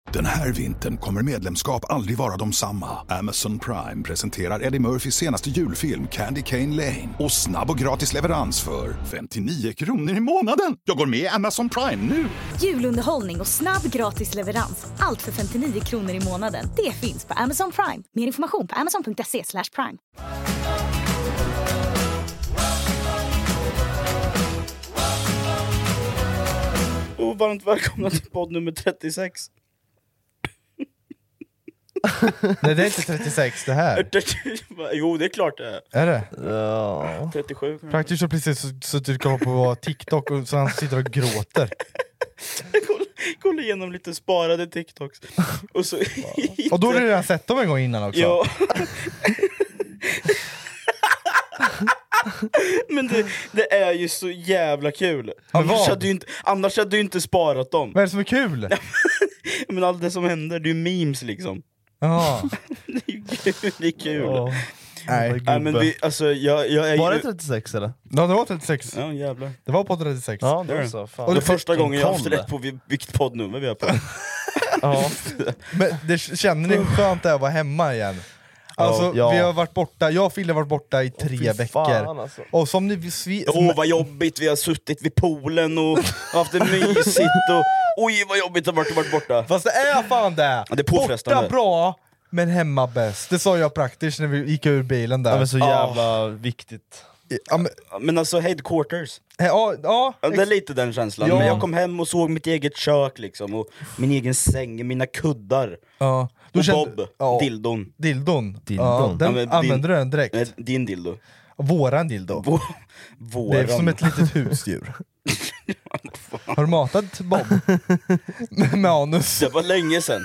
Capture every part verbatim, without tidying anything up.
Den här vintern kommer medlemskap aldrig vara de samma. Amazon Prime presenterar Eddie Murphys senaste julfilm Candy Cane Lane. Och snabb och gratis leverans för femtionio kronor i månaden. Jag går med i Amazon Prime nu. Julunderhållning och snabb gratis leverans. Allt för femtionio kronor i månaden. Det finns på Amazon Prime. Mer information på amazon punkt se slash prime. Och varmt välkomna till podd nummer trettiosex. Nej, det är inte trettiosex det här. Jo, det är klart det är. Är det? Ja. trettiosju. Praktiskt så precis så, så du kollar på TikTok och så han sitter och gråter. Kolla, kolla igenom lite sparade TikToks. Och, så och då har du redan sett dem en gång innan också. Ja. Men det, det är ju så jävla kul. Annars hade, du inte, annars hade du inte sparat dem. Vad är det som är kul? Men allt det som händer, det är ju memes liksom. Ja. Det är kul, det är kul. Oh. Nej. Nej, men vi, alltså, jag, jag är var ju... det trettiosex eller? Ja, det var trettiosex. Ja, jävlar. Det var på trettiosex. Ja, det var så. Fan. Och det är första gången jag har haft kom det? rätt på vilket poddnummer vi har på. Ja. Men det, känner ni hur skönt det är att vara hemma igen? Alltså, ja. vi har varit borta, jag och Fille har varit borta i tre Fy veckor. fan, alltså. Och som ni... Svi, Åh, oh, vad jobbigt, vi har suttit vid poolen och haft det mysigt och... Oj, vad jobbigt det har varit, varit borta. Fast det är fan det! Ja, det är påfrestande. Borta bra, men hemma bäst. Det sa jag praktiskt när vi gick ur bilen där. Ja, men så jävla oh. viktigt. Ja, men, men alltså headquarters. Ja, ja, ja, det är lite den känslan. Ja. Men jag kom hem och såg mitt eget kök liksom, och min egen säng, mina kuddar. Ja. Och kände, Bob, ja. dildon. Dildon? Dildon. Ja, den ja, använder din, du den direkt? Nej, din dildo. Våran dildo. Vå, våran. Det är som ett litet husdjur. Har du matat Bob? Med anus? Det var länge sedan.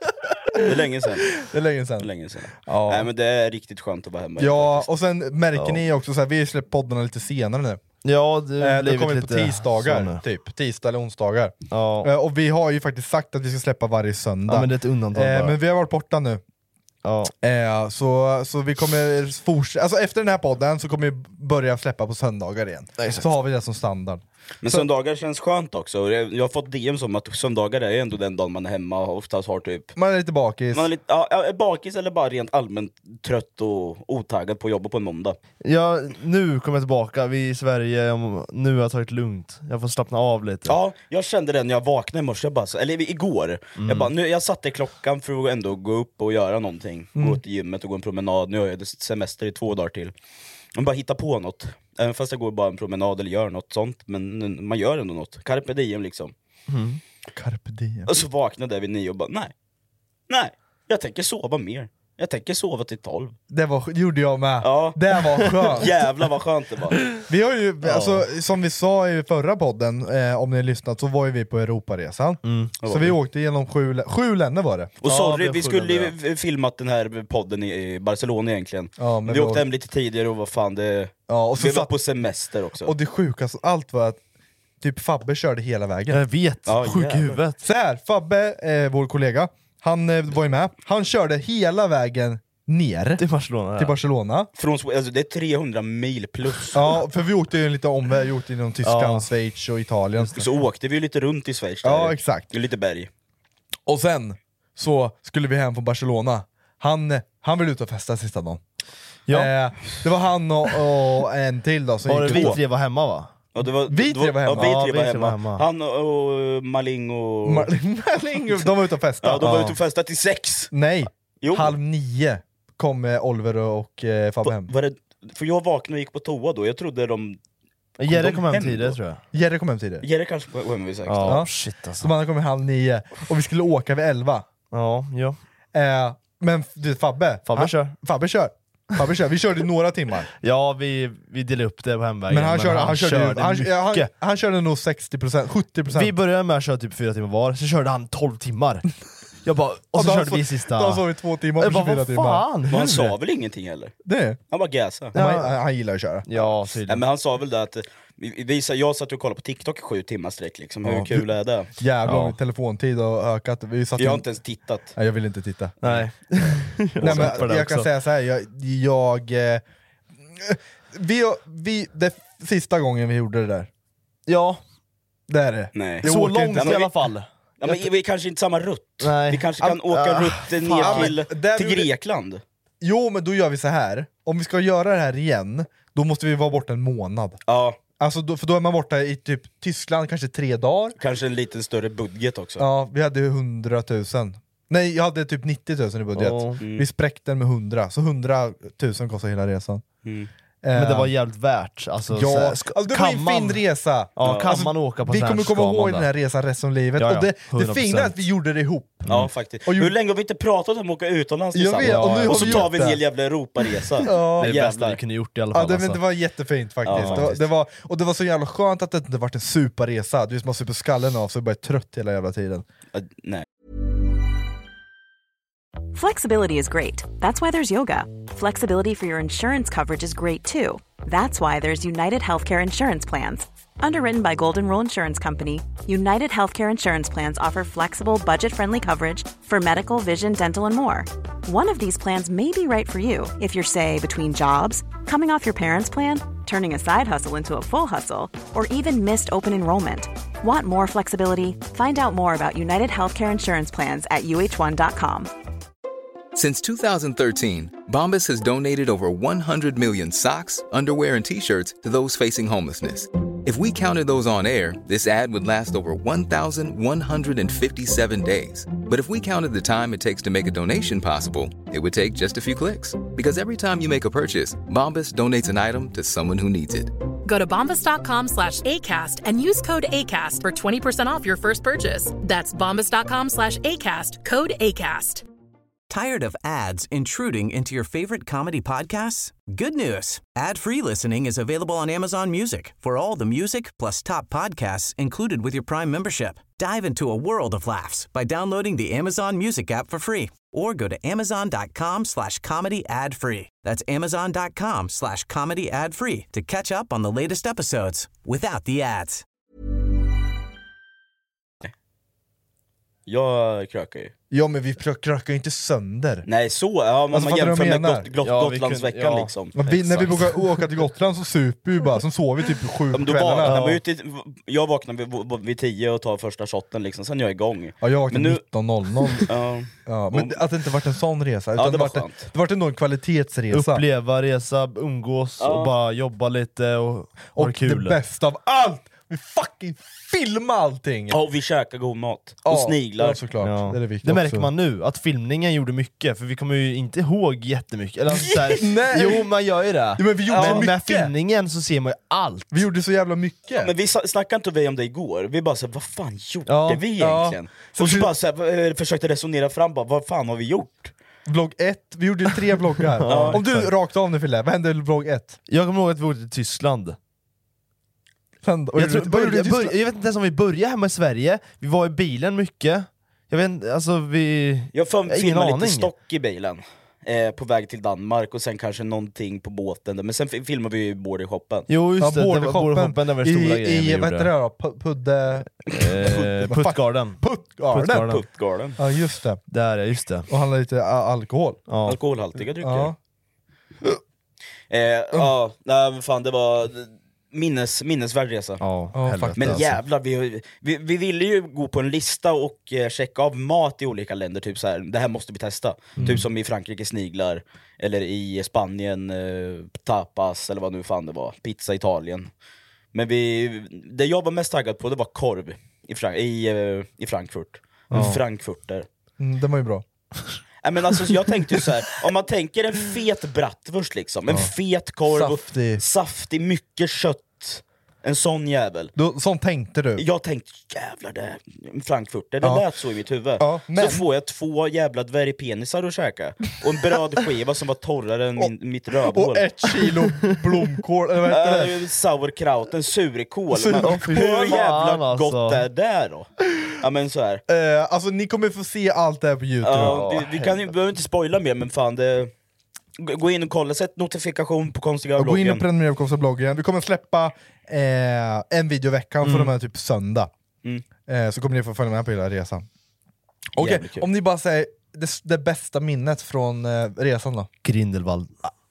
Det är länge sedan. Det är länge sedan. Det är länge sedan. Ja. Nej, men det är riktigt skönt att vara hemma. Ja, och sen märker ja. ni också så här, vi har släppt poddarna lite senare nu. Ja, det eh, det kommer lite på tisdagar, såna. typ. Tisdag eller onsdagar. Ja. Eh, och vi har ju faktiskt sagt att vi ska släppa varje söndag. Ja, men det är ett undantag eh, Men vi har varit borta nu. Ja. Eh, så, så vi kommer fortsätta, alltså efter den här podden så kommer vi börja släppa på söndagar igen. Nej, så har vi det som standard. Men så, söndagar känns skönt också. Jag har fått D M som att söndagar är ändå den dagen man är hemma och oftast har typ... Man är lite bakis. Man är lite, ja, är bakis eller bara rent allmänt trött och otaggad på att jobba på en måndag. Ja, nu kommer jag tillbaka, vi är i Sverige, nu har jag tagit lugnt. Jag får slappna av lite. Ja, jag kände det när jag vaknade i morse, jag bara, eller igår. Mm. Jag, bara, nu, jag satte klockan för att ändå gå upp och göra någonting. Mm. Gå till gymmet och gå en promenad. Nu har jag semester i två dagar till. Man bara hitta på något. Även fast jag går bara en promenad eller gör något sånt. Men man gör ändå något. Carpe diem liksom. Mm. Carpe diem. Och så vaknade jag vid nio och bara, nej. Nej, jag tänker sova mer. Jag tänker sova till tolv. Det var, gjorde jag med. Ja. Det var skönt. Jävlar vad skönt det var. Vi har ju, Ja. alltså, som vi sa i förra podden, eh, om ni har lyssnat, så var ju vi på Europaresan. Mm. Så vi åkte genom sju, sju länder var det. Och Ja, sorry, det vi får skulle den ju filmat den här podden i Barcelona egentligen. Ja, men vi vi åkte var- hem lite tidigare och vad fan det... Ja, och så vi var satt, på semester också. och det sjukaste av allt var att typ Fabbe körde hela vägen. Jag vet, Ja, sjuk i jävlar. huvudet. Så här, Fabbe, eh, vår kollega, han eh, var ju med. Han körde hela vägen ner Till Barcelona. till Barcelona. Från, alltså, det är trehundra mil plus. Ja, för vi åkte ju en liten omväg, vi åkte genom Tyskland, Ja. Schweiz och Italien. Så åkte vi ju lite runt i Schweiz där. Ja, exakt. I lite berg. Och sen så skulle vi hem från Barcelona. Han, han ville ut och festa sista dagen. Ja. Eh, det var han och, och en till då som Var det gick vi på. tre var hemma va? Ja, det var, Vi det tre var hemma. Ja, vi Ja, tre vi var tre hemma. var hemma. Han och, och Maling och... Marling, de var ute och festade. ja, de var ute och festade till sex. Nej, Jo. halv nio kom eh, Oliver och eh, Fabbe hem. Var det, för jag vaknade och gick på toa då. Jag trodde de... Jerry de kom hem hem tidigare då? tror jag. Jerry kom hem tidigare. Jerry kanske kom hem vid sex. Ja, Ja. shit alltså. Så man kom halv nio. Och vi skulle åka vid elva. Ja, ja. Eh, men du, Fabbe, Fabbe han, kör. Fabbe kör. Fabbe kör. Vi körde några timmar. Ja, vi, vi delade upp det på hemvägen. Men han, körde, han, körde, ju- han, mycket. ja, han, han körde nog sextio procent, sjuttio procent. Vi började med att köra typ fyra timmar var, så körde han tolv timmar. Jag bara, och så då körde så- vi sista... Då sov vi två timmar Jag och bara, tjugofyra vad timmar. fan? Men han hur? sa väl ingenting heller? Det. Han bara gasade. Ja. Han, han gillar att köra. Ja, Nej, tydligen. men han sa väl det att vi, vi, jag satt och kollade på TikTok i sju timmar sträck liksom. Hur Ja. kul är det? Jävlar Ja. om telefontid har ökat. Vi satt Jag har in- inte ens tittat. Nej, jag vill inte titta. Nej. Nej, för men det jag kan också. säga så här, jag... jag eh, vi, vi, det sista gången vi gjorde det där, Ja, det är det. Nej. Jag så åker långt inte- i alla fall. Ja, men vi kanske inte samma rutt. Nej. Vi kanske kan Ah, åka ah, rutt ner fan. till, Där till gjorde- Grekland. Jo, men då gör vi så här. Om vi ska göra det här igen, då måste vi vara borta en månad. Ja, Alltså då, för då är man borta i typ Tyskland kanske tre dagar. kanske en lite större budget också. Ja, vi hade hundratusen. Nej, jag hade typ nittio tusen i budget. Ja. Mm. Vi spräckte den med hundra, så hundratusen kostar hela resan. Mm. Men det var jävligt värt. Alltså, Ja, så här, alltså, det var ju en fin resa! Ja, kan Alltså, man åka på vi sån här kommer komma ska man ihåg det. den här resan resten av livet. Ja, ja, Och det, det hundra fina är procent. att vi gjorde det ihop. Ja, faktiskt. Och ju- Hur länge har vi inte pratat om att åka utomlands Jag tillsammans? vet, och nu och har så vi tar gjort vi en det. hel jävla Europaresa. Ja. Det är det bästa Jävlar. vi kunde gjort i alla Ja, fall. det, men alltså. det var jättefint faktiskt. Ja, det, var, faktiskt. det var, och det var så jävla skönt att det inte varit en superresa. Du vet, man super skallen av så jag bara är trött hela jävla tiden. Uh, nej. Flexibility is great. That's why there's yoga. Flexibility for your insurance coverage is great too. That's why there's United Healthcare Insurance Plans. Underwritten by Golden Rule Insurance Company, United Healthcare Insurance Plans offer flexible, budget-friendly coverage for medical, vision, dental, and more. One of these plans may be right for you if you're, say, between jobs, coming off your parents' plan, turning a side hustle into a full hustle, or even missed open enrollment. Want more flexibility? Find out more about United Healthcare Insurance Plans at U H one dot com. Since two thousand thirteen, Bombas has donated over one hundred million socks, underwear, and T-shirts to those facing homelessness. If we counted those on air, this ad would last over one thousand one hundred fifty-seven days. But if we counted the time it takes to make a donation possible, it would take just a few clicks. Because every time you make a purchase, Bombas donates an item to someone who needs it. Go to bombas.com slash ACAST and use code ACAST for twenty percent off your first purchase. That's bombas.com slash ACAST, code ACAST. Tired of ads intruding into your favorite comedy podcasts? Good news. Ad-free listening is available on Amazon Music for all the music plus top podcasts included with your Prime membership. Dive into a world of laughs by downloading the Amazon Music app for free or go to amazon.com slash comedy ad free. That's amazon.com slash comedy ad free to catch up on the latest episodes without the ads. Jag krökar ju. Ja, men vi krökar ju inte sönder. Nej, så, ja, man Alltså, man fattar du jämför vad jag med menar? Got, Got, Ja, vi Gotlandsveckan kunde- ja. liksom. Men vi, när vi Exakt. brukar åka till Gotland så super vi bara, sen sover vi typ sju Ja, på men då vaknar kvällarna. man ju till, jag vaknar vid, vid tio och tar första shotten liksom, sen är jag igång. Ja, jag vaknade Men nu- nitton noll noll. Ja. Ja, men att det inte varit en sån resa, utan Ja, det var vart, skönt. det vart ändå en kvalitetsresa. Uppleva, resa, umgås Ja. och bara jobba lite och ha Och det kul. det bästa av allt! Vi fucking filma allting! Ja, och vi käkar god mat. Ja, Och sniglar. Ja, såklart. Ja. Det är det viktiga Det märker också. man nu, att filmningen gjorde mycket, för vi kommer ju inte ihåg jättemycket. Eller alltså, så här, Nej. jo, man gör ju det. Ja, men vi gjorde så men med mycket. filmningen så ser man ju allt. Vi gjorde så jävla mycket. Men vi sa- snackade inte vi om det igår, vi bara såhär, vad fan gjorde Ja, vi ja. egentligen? Så och så vi- bara såhär, eh, försökte resonera fram, bara, vad fan har vi gjort? Vlogg ett, vi gjorde tre vloggar. Ja, Om du exakt. rakt av nu Fille, vad hände i vlogg ett? Jag kommer ihåg att vi åkte till Tyskland. Sen, och Jag, tror, gjorde- vad gjorde börja, du i Tyskland? börja, jag vet inte ens om vi började hemma i Sverige, vi var i bilen mycket. Jag vet inte, alltså vi... Jag Jag har ingen filmade lite aning. stock i bilen, eh, på väg till Danmark, och sen kanske någonting på båten, där. Men sen fi- filmade vi ju bordershoppen. Jo just Ja, det, det var bordershoppen bordershoppen, det var den stora i, grejen vi i, vad gjorde. heter det då? Pu- Pudde... Eh, Vad fan? Puttgarden. Puttgarden? Puttgarden. Puttgarden. Ja just det, Där, ja, just det. och handlade lite a- alkohol. Ja. Alkoholhaltiga drycker. Ja. Eh, ja, nej men fan det var minnes, minnesvärd resa. Ja, Ja, helvete, faktiskt. Men alltså. jävlar, vi, vi, vi ville ju gå på en lista och eh, checka av mat i olika länder, typ så här, det här måste vi testa. Typ som i Frankrike sniglar, eller i Spanien eh, tapas, eller vad nu fan det var, pizza i Italien. Men vi, det jag var mest taggad på det var korv i, Frank- i, eh, i Frankfurt. Ja. Frankfurter. Mm, den var ju bra. Nej, men alltså, jag tänkte ju så här, om man tänker en fet bratwurst liksom, en fet korv, och Saftig. saftig, mycket kött, en sån jävel. Då, sånt tänkte du? Jag tänkte jävlar det, Frankfurter, det Ja. lät så i mitt huvud. Ja, men- Så får jag två jävla dvärgpenisar att käka, och en brödskiva som var torrare än min, mitt rövhål. Och ett kilo blomkål, eller vad heter det? Äh, sauerkraut, en surkål. Surkål. Men, hur Fan, jävla alltså. gott är det då? Ja men så här. Eh, alltså ni kommer få se allt det här på Youtube. Ja, vi, vi kan ju, behöver inte spoila mer, men fan det... Gå gå in och kolla, sätt notifikation på konstiga Och gå in och bloggen. prenumerera på Konstbloggen. Vi kommer släppa eh, en video i veckan Mm. från och med typ söndag. Mm. Eh, så kommer ni få följa med på hela resan. Okej, Jävligt kul. om ni bara säger det, det bästa minnet från eh, resan då? Grindelwald.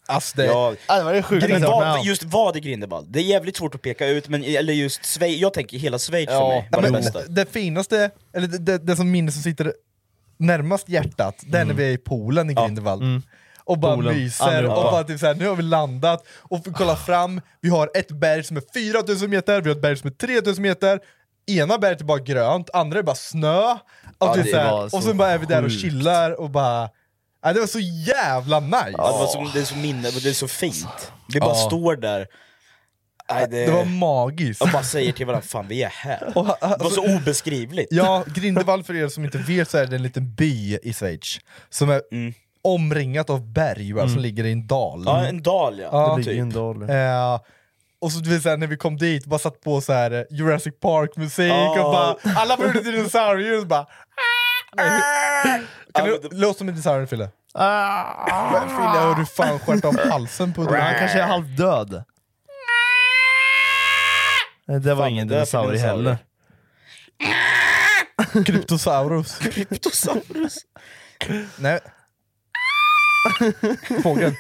Alltså det, Ja, ja, det var det sjukt. men vad, just vad är Grindelwald? Det är jävligt svårt att peka ut, men eller just Schweiz, jag tänker hela Schweiz för mig var det men bästa. Det finaste, eller det, det, det som minne som sitter närmast hjärtat, det är Mm. när vi är i Polen i Grindelwald. Mm. Och bara Polen. myser, Ja. och bara typ såhär, nu har vi landat, och får kolla fram, vi har ett berg som är fyra tusen meter, vi har ett berg som är tre tusen meter, ena berget är bara grönt, andra är bara snö, och, Ja, det det så här, var så och så bara är vi där och sjukt. chillar och bara... Ja, det var så jävla nice! Ja, det, var så, det är så minne, det är så fint. Vi bara Ja. står där. Nej, det, Det var magiskt. Och bara säger till varandra, fan vi är här. Och, Det var alltså, så obeskrivligt. Ja, Grindelwald, för er som inte vet, så är det en liten by i Schweiz som är Mm. omringat av berg, va, som ligger i en dal. Ja, en dal ja. Ja, Det ligger i en dal. Eh, och så du vet, så här, när vi kom dit, bara satt på så här eh, Jurassic Park musik Ja. och bara, alla var ute dinosaurier och bara... Kan du låta som en dinosaurie, Fille? Men Fille, har du fan skärt av halsen på dig? Han kanske är halvdöd. Nej, det var Fan, ingen det är för dinosaurie dinosaurie. heller. Kryptosaurus. Kryptosaurus. Nej. Fågel.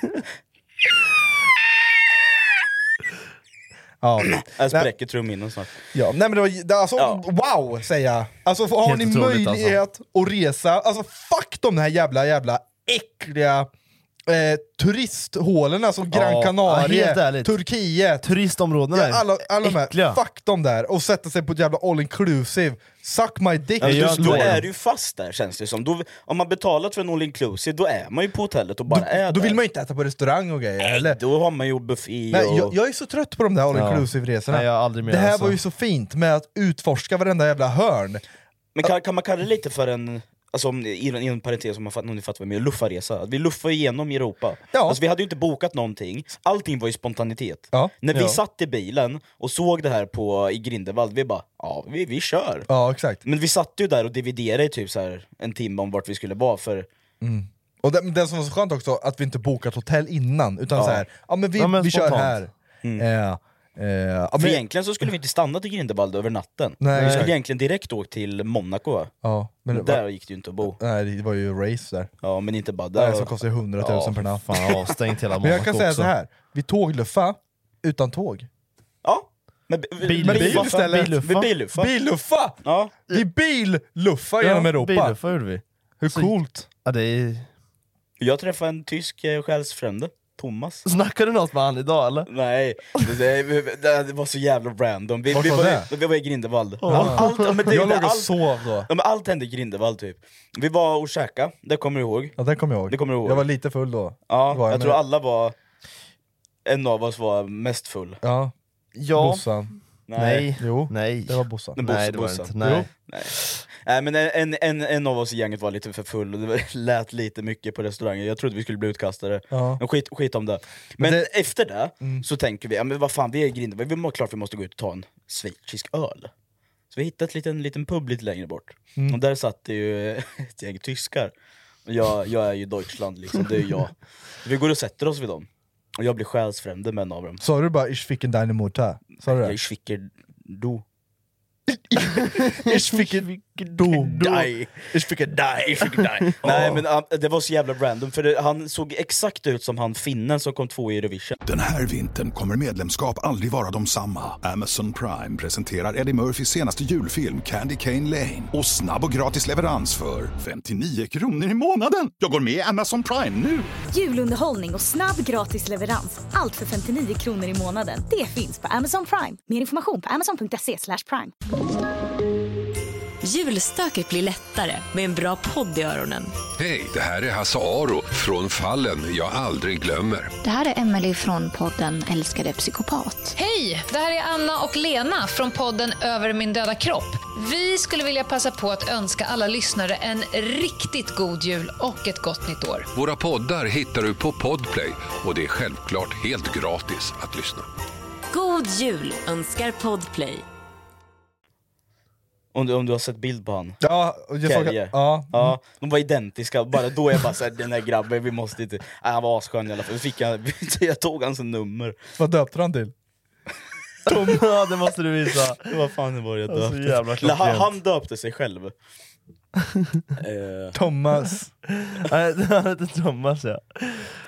Ja. Jag spräcker trumhinnan snart. Ja, nej men det var, det, alltså, Ja. wow säger jag. Alltså har Helt ni otroligt, möjlighet att resa, alltså fuck de här jävla jävla äckliga eh, turisthålorna som Gran Ja, Canaria, helt ärligt. Turkiet, Turistområdena ja, är alla, alla de här, äckliga. fuck dem där, och sätta sig på ett jävla all inclusive, suck my dick. Ja, gör just, inte då det. är du ju fast där känns det som. Då, om man betalat för en all inclusive, då är man ju på hotellet och bara Då, är då där. vill man ju inte äta på restaurang och grejer, eller? Då har man ju buffé Nej, och... jag, jag är så trött på de där all Ja. inclusive resorna. Nej, jag har aldrig mer det här alltså. var ju så fint med att utforska varenda jävla hörn. Men kan, kan man kalla det lite för en... Alltså om, i, en, i en parentes, om man fattar, om ni fattar vad jag menar, luffarresa. Att vi luffade igenom Europa. Ja. Alltså, vi hade ju inte bokat någonting, allting var ju spontanitet. Ja. När vi Ja. satt i bilen och såg det här på, i Grindelwald, vi bara, ja vi, vi kör. Ja, exakt. Men vi satt ju där och dividerade i typ så här en timme om vart vi skulle vara, för Och det, det som var så skönt också, att vi inte bokat hotell innan, utan Ja. så här, ja men vi, Ja, men vi kör spontant. här. Eh, eh, ja, För men, egentligen så skulle vi inte stanna till Grindelwald över natten. Nej. Vi skulle egentligen direkt åka till Monaco, va? ja, men Men det var, där gick det ju inte att bo. nej, det var ju race där. Ja, men inte bara Där där. som kostar ju hundratusen Ja, per natt. Fan, avstängt hela Men jag kan Monaco säga också. så här, vi tågluffa utan tåg. Ja, men b- Bil- Men bil billuffa. istället. Billuffa. Billuffa. Billuffa! Ja. Vi billuffa genom Europa. Billuffa gjorde vi. Hur Så- coolt? Ja, det är... Jag träffade en tysk eh, själsfrände, Thomas. Snackar du något med han idag eller? Nej, det, det, det var så jävla random. Vi, Vart vi, var var, det? i- vi var i Grindelwald. Ja. Allt, ja, men det, Jag det, låg och allt, sov då. ja, men allt hände i Grindelwald typ. Vi var och käka, det kommer du ihåg? Ja, det kommer jag ihåg. Det kommer du ihåg. Jag var lite full då. Ja, Var jag jag tror med? alla var... En av oss var mest full. Ja, Ja. Bossan. Nej. Jo, Nej. det var Bossan. Men Nej, det var det Bossan. inte. Nej. Nej. Nej, men en, en, en av oss i gänget var lite för full och det var- lät lite mycket på restaurangen. Jag trodde vi skulle bli utkastade. Ja. Men skit, skit om det. Men, Men det- efter det så tänker vi, ja, men vad fan, vi är i Grindelwald, vi må, klart vi måste gå ut och ta en schweizisk öl. Så vi hittade en liten, liten pub lite längre bort. Och där satt det ju ett gäng tyskar. Och jag, jag är ju Deutschland liksom, det är jag. Vi går och sätter oss vid dem. Och jag blir själsfrände med en av dem. Sa du bara ich fick en deine Mutter? Sa du det? Jag skickar du. Ich fick en du. Die. Ich fick en die. Ich fick die. Nej men uh, det var så jävla random, för det, han såg exakt ut som han finnen som kom två i Eurovision. Den här vintern kommer medlemskap aldrig vara de samma. Amazon Prime presenterar Eddie Murphys senaste julfilm Candy Cane Lane. Och snabb och gratis leverans för femtionio kronor i månaden. Jag går med i Amazon Prime nu! Julunderhållning och snabb gratis leverans. Allt för femtionio kronor i månaden. Det finns på Amazon Prime. Mer information på amazon punkt se slash prime. Julstöket blir lättare med en bra podd i öronen. Hej, det här är Hasse Aro från Fallen jag aldrig glömmer. Det här är Emily från podden Älskade psykopat. Hej, det här är Anna och Lena från podden Över min döda kropp. Vi skulle vilja passa på att önska alla lyssnare en riktigt god jul och ett gott nytt år. Våra poddar hittar du på Podplay och det är självklart helt gratis att lyssna. God jul önskar Podplay. Om du, om du har sett bild på han. Ja, och jag såg, Kelge. ja. Ja, de var identiska, bara då är jag bara såhär, den här grabben, vi måste inte... Nej, han var asskön i alla fall, fick jag, jag tog hans nummer. Vad döpte han till? Ja, det måste du visa. Vad fan var det jag Det var så döpte? jävla Eller, han, klockrent. han döpte sig själv. eh, Thomas. Nej, han heter Thomas ja.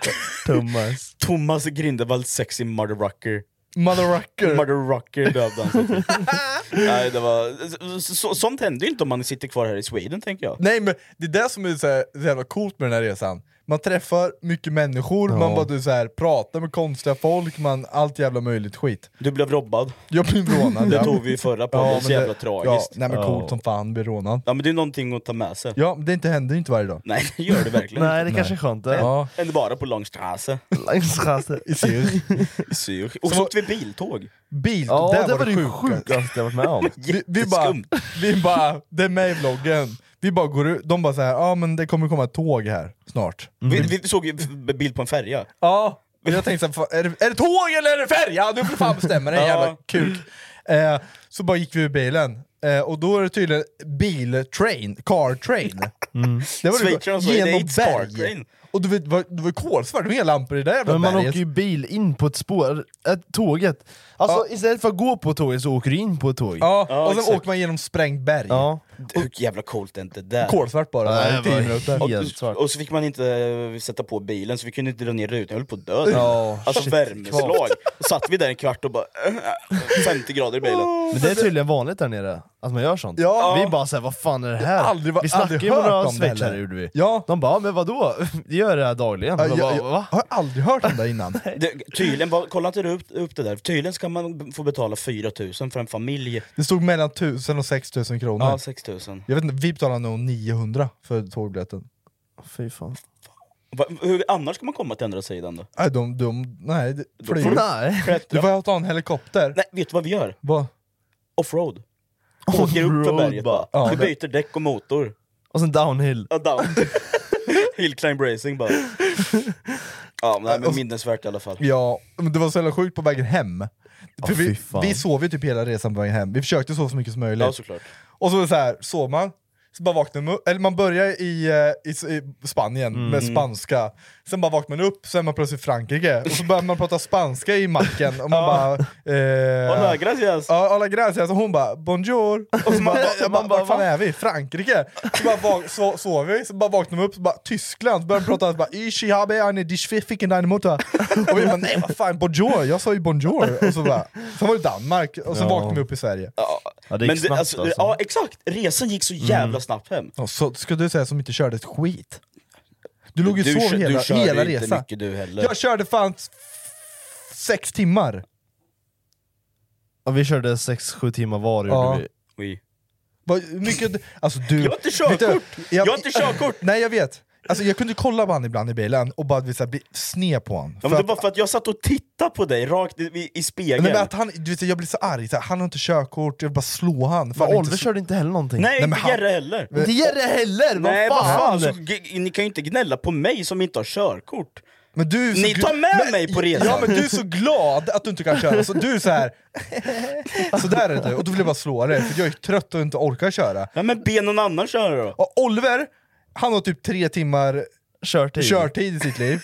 Thomas. Thomas Grindelwald, sexy motherrucker. Motherrucker. Motherrucker dödde han. Nej, det var... Så, sånt händer ju inte om man sitter kvar här i Sweden, tänker jag. Nej, men det är det som är så, här, så jävla coolt med den här resan. Man träffar mycket människor, Ja. man bara du, så här, pratar med konstiga folk, man, allt jävla möjligt skit. Du blev robbad. Jag blev rånad. Det ja. tog vi i förra podden, men så jävla det, tragiskt. Ja, nej men Ja. coolt som fan, bli rånad. Ja, men det är någonting att ta med sig. Ja, men det inte händer inte varje dag. Nej, det gör det verkligen. Nej, det kanske är skönt det. Ja. Än bara på Långstrasse. Långstrasse. I Zürich. I Zürich. Och så åkte vi biltåg. Bil, Ja, det, det var var det det sjuka. sjukaste jag varit med om. Vi, vi, bara, vi bara, det är med i vloggen. Vi bara går ut, de bara såhär, ja ah, men det kommer komma ett tåg här snart. Vi, vi såg ju bild på en färja. Ja, och jag tänkte såhär, är det, är det tåg eller är det färja? Du får fan bestämma dig, Ja. jävla kuk. Eh, så bara gick vi ur bilen, eh, och då är det tydligen bil-train, car-train. Mm. Det var Schweizarna sa ju, genom det är ett berg. car-train. Och du vet, det var, det var kolsvart, det var inga lampor i det där jävla Men man berget. åker ju bil in på ett spår, ett tåget. Alltså istället för att gå på tåget så åker du in på ett tåg. Ja, Ja, och sen exakt. åker man genom sprängt berg. Ja. Hur jävla coolt är inte det? Kolsvart bara, Nej, i det tio var minuter. Och, helt svart. och så fick man inte eh, sätta på bilen, så vi kunde inte dra ner rutan, jag höll på att dö. Ja, Alltså shit, värmeslag. Satt vi där en kvart och bara femtio grader i bilen. Men det är tydligen vanligt där nere, att man gör sånt. Ja. Vi bara såhär, vad fan är det här? Aldrig va- vi snackade aldrig ju med hört några om det schweizare heller. gjorde vi. Ja. De bara, men vadå? Vi gör det här dagligen. Ja, Jag jag, bara, jag, va? har aldrig hört om det innan. Det, tydligen, var, kolla inte du upp, upp det där, tydligen ska man få betala fyra tusen för en familj. Det stod mellan tusen och sex tusen kronor. Ja, sex tusen. Jag vet inte, vi betalar nog niohundra för tågbiljetten. Fy fan. Va, hur annars ska man komma till andra sidan då? Nej, de, de, nej, det, Då får flyg. du- Nej. Du får ta en helikopter. Nej, vet du vad vi gör? Vad? Offroad. Åker upp för Offroad berget bara. bara. Ja, Vi det- byter däck och motor. Och sen downhill. Ja, down. Hill climb racing bara. Ja, men, men minnesvärt i alla fall. Ja, men det var så jävla sjukt på vägen hem. För fy vi, fan. vi sov ju typ hela resan på vägen hem. Vi försökte sova så mycket som möjligt. Ja, såklart. Och så var det så här, sov man, så bara vaknar man upp, eller man börjar i, eh, i, i Spanien Mm. med spanska, sen bara vaknar man upp, så är man plötsligt i Frankrike, och så börjar man prata spanska i macken, och man bara... Eh, Hola, gracias. Ja, hola gracias, och hon bara bonjour, och så bara, jag bara, Man bara, var fan va? är vi? Frankrike? Så bara vak- så, sover vi, så bara vaknar man upp, så bara Tyskland, så börjar man prata, så bara ich habe eine die ficken deine Mutter. Och vi bara nej vad fan, bonjour, jag sa ju bonjour, och så bara, sen var det Danmark, och så Ja. vaknade vi upp i Sverige. Ja, Ja, det gick men snabbt alltså, alltså. Ja, exakt. Resan gick så jävla snabbt hem. Och så ska du säga som inte körde ett skit. Du låg ju Du sov kör- du hela, körde hela inte resan. mycket du heller. Jag körde fan f- sex timmar. Ja, vi körde sex sju timmar var gjorde Ja. vi. Oui. Vad mycket, alltså du, Jag har inte vet du, körkort! Jag har inte körkort! Nej jag vet. Alltså jag kunde kolla på han ibland i bilen och bara så här, bli sned på han. Ja, men det var för att jag satt och tittade på dig rakt i, i, i spegeln. Nej, men att han, du vet, jag blir så arg, så här, han har inte körkort, jag vill bara slå han. För Men han är Oliver inte så- körde inte heller någonting. Nej, Nej, men inte han- Jerry heller. Inte Jerry heller! Nej, vad fan! Så, g- ni kan ju inte gnälla på mig som inte har körkort. Men du är så Ni gl- tar med men, mig på resan. Ja men du är så glad att du inte kan köra, så du är så här. Så där är du, och då vill jag bara slå dig, för jag är trött och inte orkar köra. Ja, men be någon annan köra då. Och Oliver, han har typ tre timmar Körtid. körtid i sitt liv.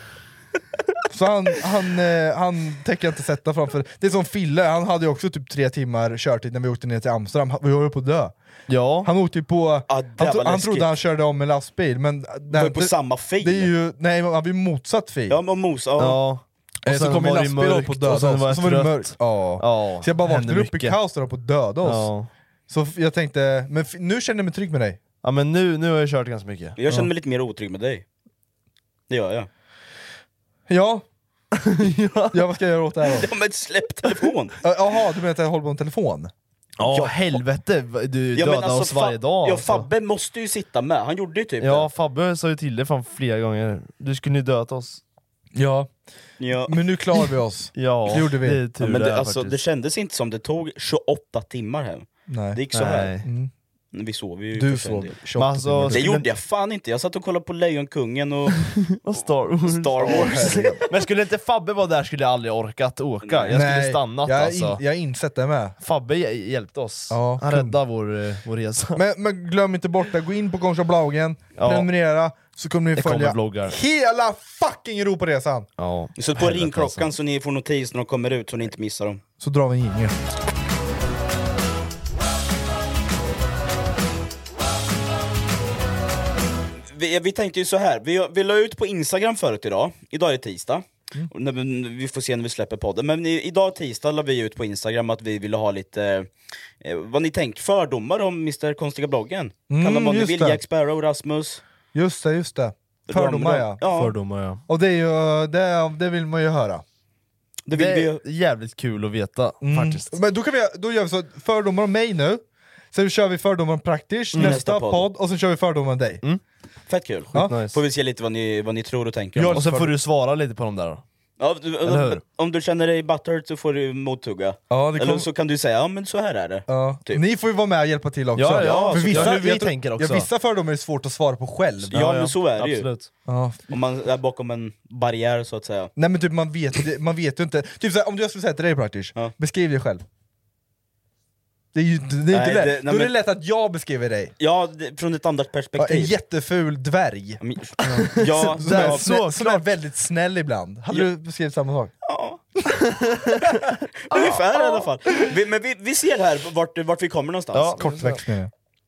Så han, han, eh, han tänker jag inte sätta framför. Det är som Fille, han hade ju också typ tre timmar körtid när vi åkte ner till Amsterdam. Han- Vi var på att dö. Ja. Han åkte ju på, Ja, det han, var tro, han läskigt. trodde han körde om en lastbil, men var ju på samma fil. Det är ju, nej han var ju motsatt fil. Ja, men mos, ja. Ja. Eh, Och så sen kom en var det lastbil upp och mörkt, dödade och sen oss, var det så var det trött. mörkt. Ja. Ja, Så jag bara hände vaknade upp i mycket. kaos där och på att döda oss. Ja. Så f- jag tänkte, men f- nu känner jag mig trygg med dig. Ja men nu, nu har jag kört ganska mycket. Jag känner mig lite mer otrygg med dig. Det gör jag. Ja. Ja, vad ska jag göra åt det här då? Ja, men släpp telefon! Jaha, du menar att jag håller på en telefon? Ja helvete, du Ja, men dödar alltså, oss varje Fa- dag Ja, alltså. Fabbe måste ju sitta med, han gjorde ju typ Ja, det. Fabbe sa ju till dig fan flera gånger. Du skulle ju dödat oss. Ja. Ja. Men nu klarar vi oss. Ja, Det gjorde vi. det är tur Ja, men det, det, alltså, faktiskt. det kändes inte som det tog tjugoåtta timmar hem. Nej. Det gick så här. Nej. Mm. Men vi sov ju Du för en sov del. tjugoåtta Men alltså, timmar. Det skulle- gjorde jag fan inte, jag satt och kollade på Lejonkungen och Och Star Wars. Star Wars. Men skulle inte Fabbe vara där skulle jag aldrig orkat åka. Jag skulle Nej, stannat jag, har alltså. in, jag har insett det med. Fabbe hj- hjälpte oss. Ja, Han kung. räddade vår, eh, vår resa. Men, men glöm inte bort det, gå in på Konsta Blaugen, Ja. prenumerera, så kommer ni Det kommer följa vloggar. hela fucking Europaresan! Ja. Så på Helvete, ringklockan alltså. så ni får notis när de kommer ut så ni inte missar dem. Så drar vi en jingel. vi, vi tänkte ju så här. Vi, vi la ut på Instagram förut idag. Idag är det tisdag. Mm. Och när vi, vi får se när vi släpper podden. Men i, idag tisdag la vi ut på Instagram att vi ville ha lite eh, vad ni tänker, fördomar om mister Konstiga bloggen. Mm, Kan man vad ni just vill, det. Jack Sparrow, Rasmus. Just det, just det. Fördomar, ja. Ja. Fördomar, ja. Och det, är ju, det, det vill man ju höra. Det, vill Det vi, är jävligt kul att veta, Mm. faktiskt. Men då, kan vi, då gör vi så, fördomar om mig nu. Sen kör vi fördomar om Praktisch, Mm. nästa Nästa podd. podd, och sen kör vi fördomar om dig. Mm. Fett kul. Ja. Nice. Får vi se lite vad ni, vad ni tror och tänker om Ja, oss. Och sen får du svara lite på dem där då. Ja, du, Eller hur? om du känner dig buttered så får du mottugga. Ja, det kom... Eller så kan du säga, ja men så här är det. Ja. Typ. Ni får ju vara med och hjälpa till också. Ja, ja, För så- vissa, ja, hur vi jag tror- tänker också. Ja, vissa fördomar är svårt att svara på själv. Ja, Ja, men ja. så är det ju. Absolut. Ja. Om man är bakom en barriär så att säga. Nej men typ man vet, man vet ju inte. Typ såhär, om jag skulle säga till dig Praktisch, Ja. beskriv dig själv. Det är ju det är inte Nej, lätt. det- nej, Då är det men- lätt att jag beskriver dig. Ja, det, från ett annat Ja, perspektiv. en jätteful dvärg. Men- Ja, Som, är, ja, snäll, som är väldigt snäll ibland. Hade Ja. du beskrivit samma sak? ja. Ungefär i alla fall. Vi, men vi, vi ser här vart, vart vi kommer någonstans. Ja. Kortväxt menar jag.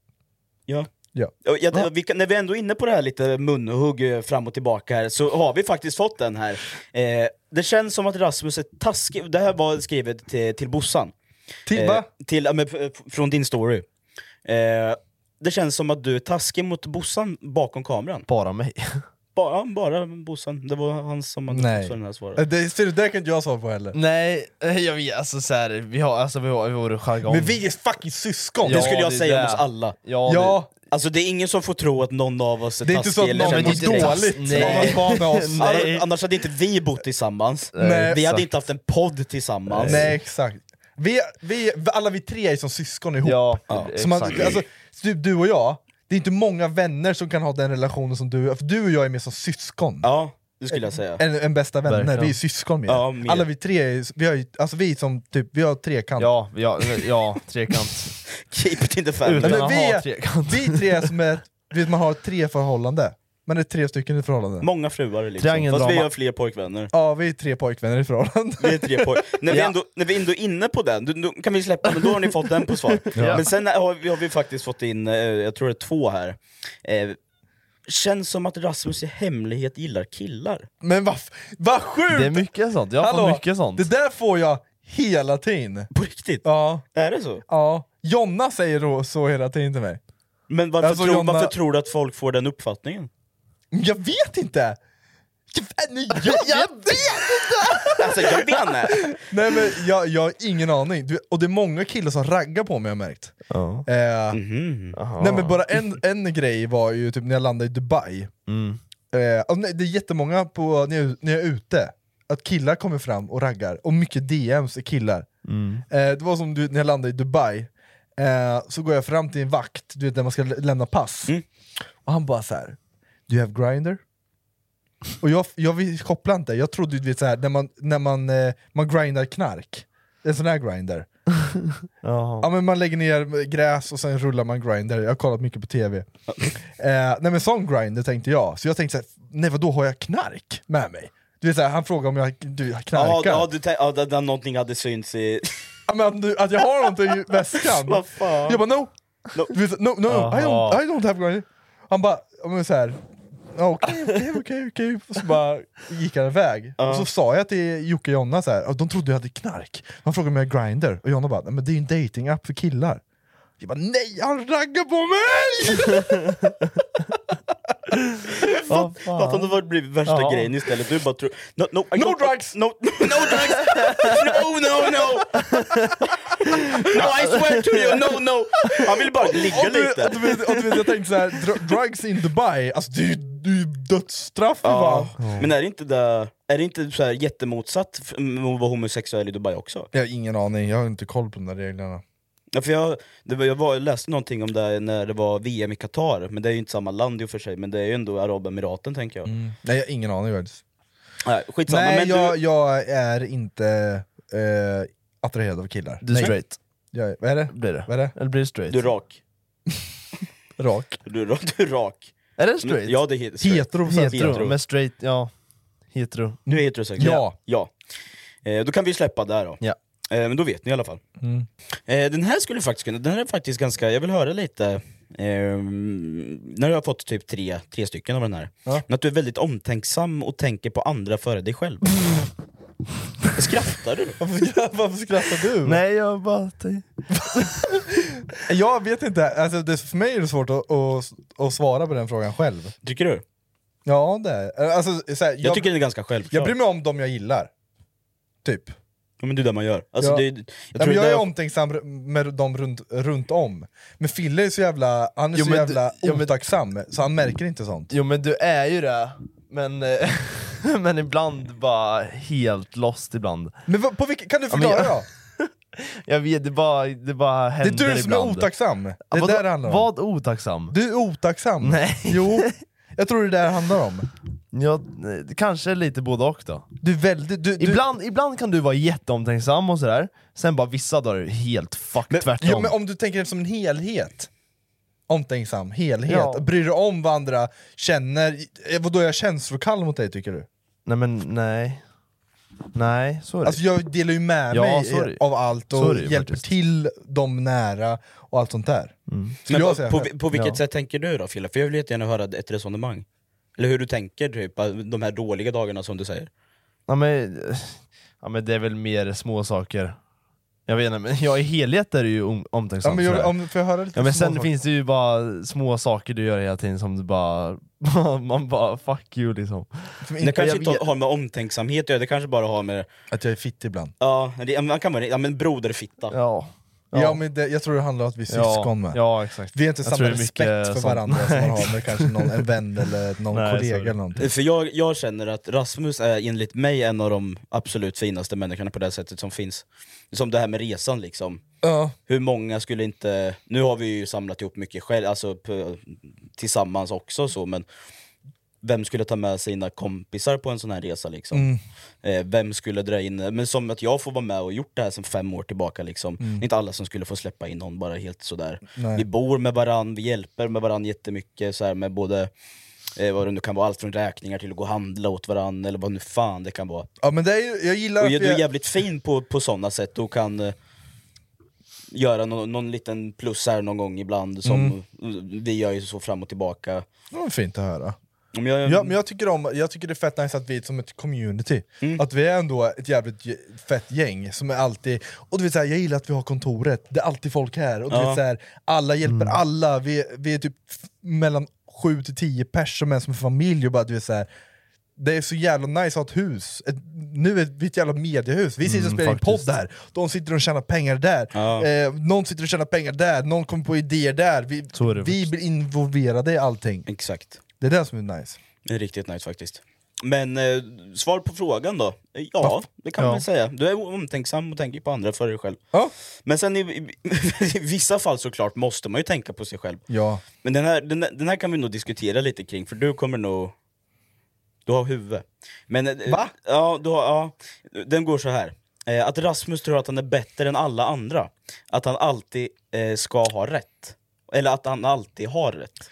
Ja. Ja. Och jag, vi, kan- när vi ändå är inne på det här lite munhugg eh, fram och tillbaka här, så har vi faktiskt fått den här. Eh, det känns som att Rasmus är taskig. Det här var skrivet till, till Bossan. Till, va? till, ja, men, f- från din story. Eh, det känns som att du är taskig mot Bossan bakom kameran. Bara mig. Bara, ja, bara Bossan. Det var han som hade Nej. så den här svaret. Eh, Det, ser du, det kan inte jag svara på heller. Nej, jag vet, alltså såhär, vi har, alltså vi har, vi har jargong. Men vi är fucking syskon! Det skulle jag det är säga om det. oss alla. Ja, Ja, Alltså det är ingen som får tro att någon av oss är det är inte så att taskig eller någon känner mår oss dåligt taskig. när man var med oss. Nej. Annars hade inte vi bott tillsammans. Nej, vi hade exakt. inte haft en podd tillsammans. Nej exakt. Vi, vi, alla vi tre är som syskon ihop. Ja, Ja. Så man, exakt. alltså, du, du och jag, det är inte många vänner som kan ha den relationen som du. För du och jag är mer som syskon. Ja, det skulle jag säga. En, en bästa vänner, Verkligen. vi är syskon mer. Ja, mer. Alla vi tre, är, vi har ju, alltså vi är som typ, vi har trekant. Ja, ja, ja, trekant. Keep it in the family. Utan Men att vi, ha är, trekant. vi tre som är, vet, man har ett tre förhållande. Man är tre stycken i förhållande. Många fruar liksom. Triangeldrama. Fast vi har fler pojkvänner. Ja, vi är tre pojkvänner i förhållande. Vi är tre poj- när, vi Ja. ändå, när vi ändå är inne på den, då, då kan vi släppa den, då har ni fått den på svar. Ja. Men sen har vi, har vi faktiskt fått in, eh, jag tror det är två här. Eh, känns som att Rasmus i hemlighet gillar killar. Men vad vad sjukt! Det är mycket sånt, jag får Hallå, mycket sånt. det där får jag hela tiden. På riktigt? Ja, Är det så? ja. Jonna säger då så hela tiden till mig. Men varför, Alltså, tror, Jonna- varför tror du att folk får den uppfattningen? Jag vet inte! Jag, nej, jag, jag vet! Alltså jag vet inte! Nej men jag, jag har ingen aning, du, och det är många killar som raggar på mig har jag märkt. Ja. Eh, Mhm. Aha. nej men bara en, en grej var ju typ när jag landade i Dubai. Mm. Eh, och nej, det är jättemånga på, när, jag, när jag är ute, att killar kommer fram och raggar, och mycket D Ms är killar. Mm. Eh, det var som du, när jag landade i Dubai, eh, så går jag fram till en vakt, du vet när man ska lä- lämna pass, Mm. och han bara så här: "Do you have Grindr?" Och jag, jag vill koppla inte, jag trodde du vet så här, när man, när man, eh, man grindar knark, en sån här grinder. Jaha. Ja, men man lägger ner gräs och sen rullar man grinder, jag har kollat mycket på tv. eh, nej men sån grinder tänkte jag, så jag tänkte såhär, nej vadå har jag knark med mig? Du vet såhär, han frågade om jag du, Ja, knarkar. ja, du tän- ja, där, där någonting hade synts i... Ja, men att, du, att jag har någonting i väskan. Vad fan? Jag bara no, No. Du vet, no, no, no. I, don't, Aha. I don't have grinder. Han bara, ja, men såhär, okej okej okej okej, och så bara gick han iväg. Ja. Och så sa jag till Jocke och Jonna så här, och de trodde jag hade knark. Han frågade om jag har Grindr, och Jonna bara, nej, men det är ju en dating-app för killar. Jag bara, nej han raggar på mig! Vad Fatt om det var blivit värsta Ja. grejen istället, du bara tror... No, no, I No don't- drugs! No, no drugs! No, no, no! No, I swear to you, no, no! Han vill bara ligga Och du, lite. och du, vet, och du vet, jag tänkte såhär, dr- drugs in Dubai, alltså det är ju det är ju dödsstraff för Ja. fan. Men är det inte, där, är det inte så här jättemotsatt f- mot att vara homosexuell i Dubai också? Jag har ingen aning, jag har inte koll på de där reglerna. Ja, för jag, det var, jag, var, jag läste någonting om det när det var V M i Qatar, men det är ju inte samma land i och för sig, men det är ju ändå Arabemiraten tänker jag. Mm. Nej jag har ingen aning faktiskt. Nej, skitsamma, Nej men jag, du, jag är inte eh, attraherad av killar. Du är Nej. straight, Jag, är- vad är det? blir det? Vad är det? Eller blir det straight? du är rak. Rak? Du är rak. Du är rak. Är det straight? Ja, det är helt straight. Hetero på svenska. hetero, hetero. men straight, ja. Hetero. Du är heterosexuell? Ja. ja. Eh, då kan vi släppa där då. Ja. Eh, men då vet ni i alla fall. Mm. Eh, den här skulle faktiskt kunna, den här är faktiskt ganska, jag vill höra lite Ehm, när du har fått typ tre, tre stycken av den här, ja. men att du är väldigt omtänksam och tänker på andra före dig själv. Skrattar du? Varför, skrattar, varför skrattar du? Nej, jag bara... Jag vet inte, alltså, det, för mig är det svårt att, att, att svara på den frågan själv. Tycker du? Ja, det är alltså, så här, jag, jag tycker det är ganska självklart. Jag bryr mig om dem jag gillar. Typ. Ja, men det är det man gör. Alltså, ja. det, jag tror ja, men jag är är omtänksam med dem runt, runt om. Men Fille är så jävla, han är jo, så jävla du, otacksam, men, så han märker inte sånt. Jo men du är ju det, men, men ibland bara helt lost ibland. Men på vilka, kan du förklara ja, då? Jag vet, det bara, det bara händer ibland. Det är du som ibland. är otacksam. Det är vad, där det handlar om. Vad otacksam? Du är otacksam. Nej. Jo, jag tror det där handlar om. Ja, kanske lite både och då. Du är väldigt, du, du... Ibland, ibland kan du vara jätteomtänksam och sådär. Sen bara vissa dagar är helt fuck men, tvärtom. Ja, men om du tänker det som en helhet. Omtänksam, helhet. Ja. Bryr du om vad andra känner? Vadå, är jag känslokall mot dig tycker du? Nej men nej. Nej, så är det. Alltså jag delar ju med ja, mig av allt och det, hjälper faktiskt. till dem nära och allt sånt där. Mm. Men jag på, säga. på, på vilket ja. sätt tänker du då, Fille? För jag vill jättegärna höra ett resonemang. Eller hur du tänker, typ, de här dåliga dagarna som du säger. Ja men, ja, men det är väl mer små saker. Jag vet inte, men jag i helhet är det ju om, omtänksam. Ja, men jag, om, får jag höra lite ja, men sen saker? finns det ju bara små saker du gör hela tiden som du bara... man bara, fuck you liksom. Det kanske inte har med omtänksamhet att göra, det kanske bara har med... Att jag är fitt ibland. Ja, det, man kan vara, ja men broderfitta. Ja. Ja, ja men det, jag tror det handlar om att vi är syskon med. Ja, exakt. Vi har inte jag samma respekt för sånt. varandra som man har med kanske någon, en vän eller någon Nej, kollega sorry. eller någonting. För jag, jag känner att Rasmus är enligt mig en av de absolut finaste människorna på det sättet som finns. Som det här med resan liksom. Ja. Hur många skulle inte... Nu har vi ju samlat ihop mycket själv, alltså på, tillsammans också så, men vem skulle ta med sina kompisar på en sån här resa liksom? Mm. Eh, vem skulle dra in... Men som att jag får vara med och gjort det här sedan fem år tillbaka liksom. Mm. Inte alla som skulle få släppa in någon bara helt sådär. Nej. Vi bor med varann, vi hjälper med varann jättemycket så här, med både... Eh, vad det nu kan vara, allt från räkningar till att gå och handla åt varann eller vad nu fan det kan vara. Ja men det är ju, jag gillar Och att du vi är jävligt fin på, på sådana sätt och kan eh, göra no, någon liten plus här någon gång ibland som Mm. vi gör ju så fram och tillbaka. Det var fint att höra. Om jag, Ja, men jag tycker, om, jag tycker det är fett nice att vi är som ett community. Mm. Att vi är ändå ett jävligt ge- fett gäng som är alltid... Och du vet, så här, jag gillar att vi har kontoret, det är alltid folk här. Och du Ja. vet, så här, alla hjälper alla, vi, vi är typ f- mellan sju till tio pers som är som en familj. Och bara, du vet, så här, det är så jävla nice att ha ett hus. Ett, nu är vi ett jävla mediehus. Vi sitter och Mm, spelar in faktiskt. podd här. De sitter och tjänar pengar där. Ja. Eh, någon sitter och tjänar pengar där. Någon kommer på idéer där. Vi, Så är det vi faktiskt. blir involverade i allting. Exakt, Det är det som är nice. det är riktigt nice faktiskt. Men eh, svar på frågan då? Eh, Ja, det kan man Ja. väl säga. Du är omtänksam och tänker på andra för dig själv. Ja. Men sen i, i, i vissa fall såklart måste man ju tänka på sig själv. Ja. Men den här, den, den här kan vi nog diskutera lite kring, för du kommer nog... Du har huvud. Men, eh, Va? Ja, du har, ja, den går så här. Eh, att Rasmus tror att han är bättre än alla andra. Att han alltid eh, ska ha rätt. Eller att han alltid har rätt.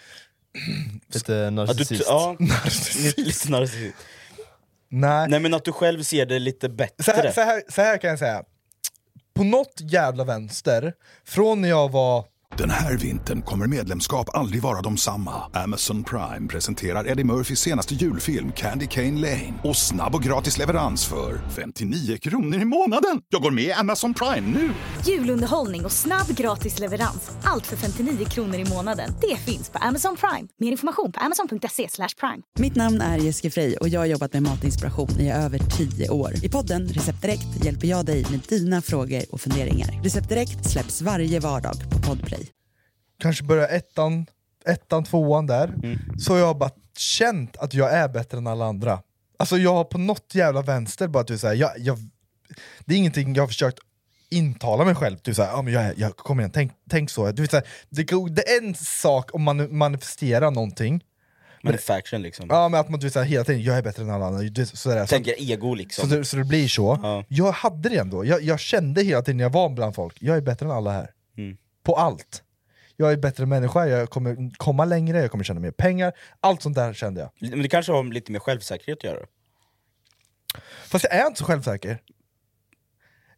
Lite Att du, narcissist. ja, lite, lite narcissist. Nej. Nej men att du själv ser det lite bättre. Så här, så, här, så här kan jag säga. På något jävla vänster, från när jag var... Den här vintern kommer medlemskap aldrig vara de samma. Amazon Prime presenterar Eddie Murphys senaste julfilm Candy Cane Lane. Och snabb och gratis leverans för femtionio kronor i månaden. Jag går med i Amazon Prime nu! Julunderhållning och snabb gratis leverans. Allt för femtionio kronor i månaden. Det finns på Amazon Prime. Mer information på amazon punkt se slash prime. Mitt namn är Jessica Frey och jag har jobbat med matinspiration i över tio år. I podden Recept Direkt hjälper jag dig med dina frågor och funderingar. Recept Direkt släpps varje vardag på Podplay. Kanske börja ettan, ettan, tvåan där. Mm. Så jag har bara känt att jag är bättre än alla andra. Alltså jag har på något jävla vänster bara att du säger, jag, jag, det är ingenting jag har försökt intala mig själv. Du säger, ja men jag, jag kommer igen, tänk, tänk så. Du vet, så här, det, det är en sak om man manifesterar någonting. Manufacturing liksom. Ja men att man du vet, så här, hela tiden, jag är bättre än alla andra. Du, så där, så, Tänker ego liksom. så, det, så det blir så. Ja. Jag hade det ändå. Jag, jag kände hela tiden när jag var bland folk, jag är bättre än alla här. Mm. På allt. Jag är bättre människa, jag kommer komma längre, jag kommer tjäna mer pengar. Allt sånt där kände jag. Men det kanske har lite mer självsäkerhet att göra. Fast jag är inte så självsäker.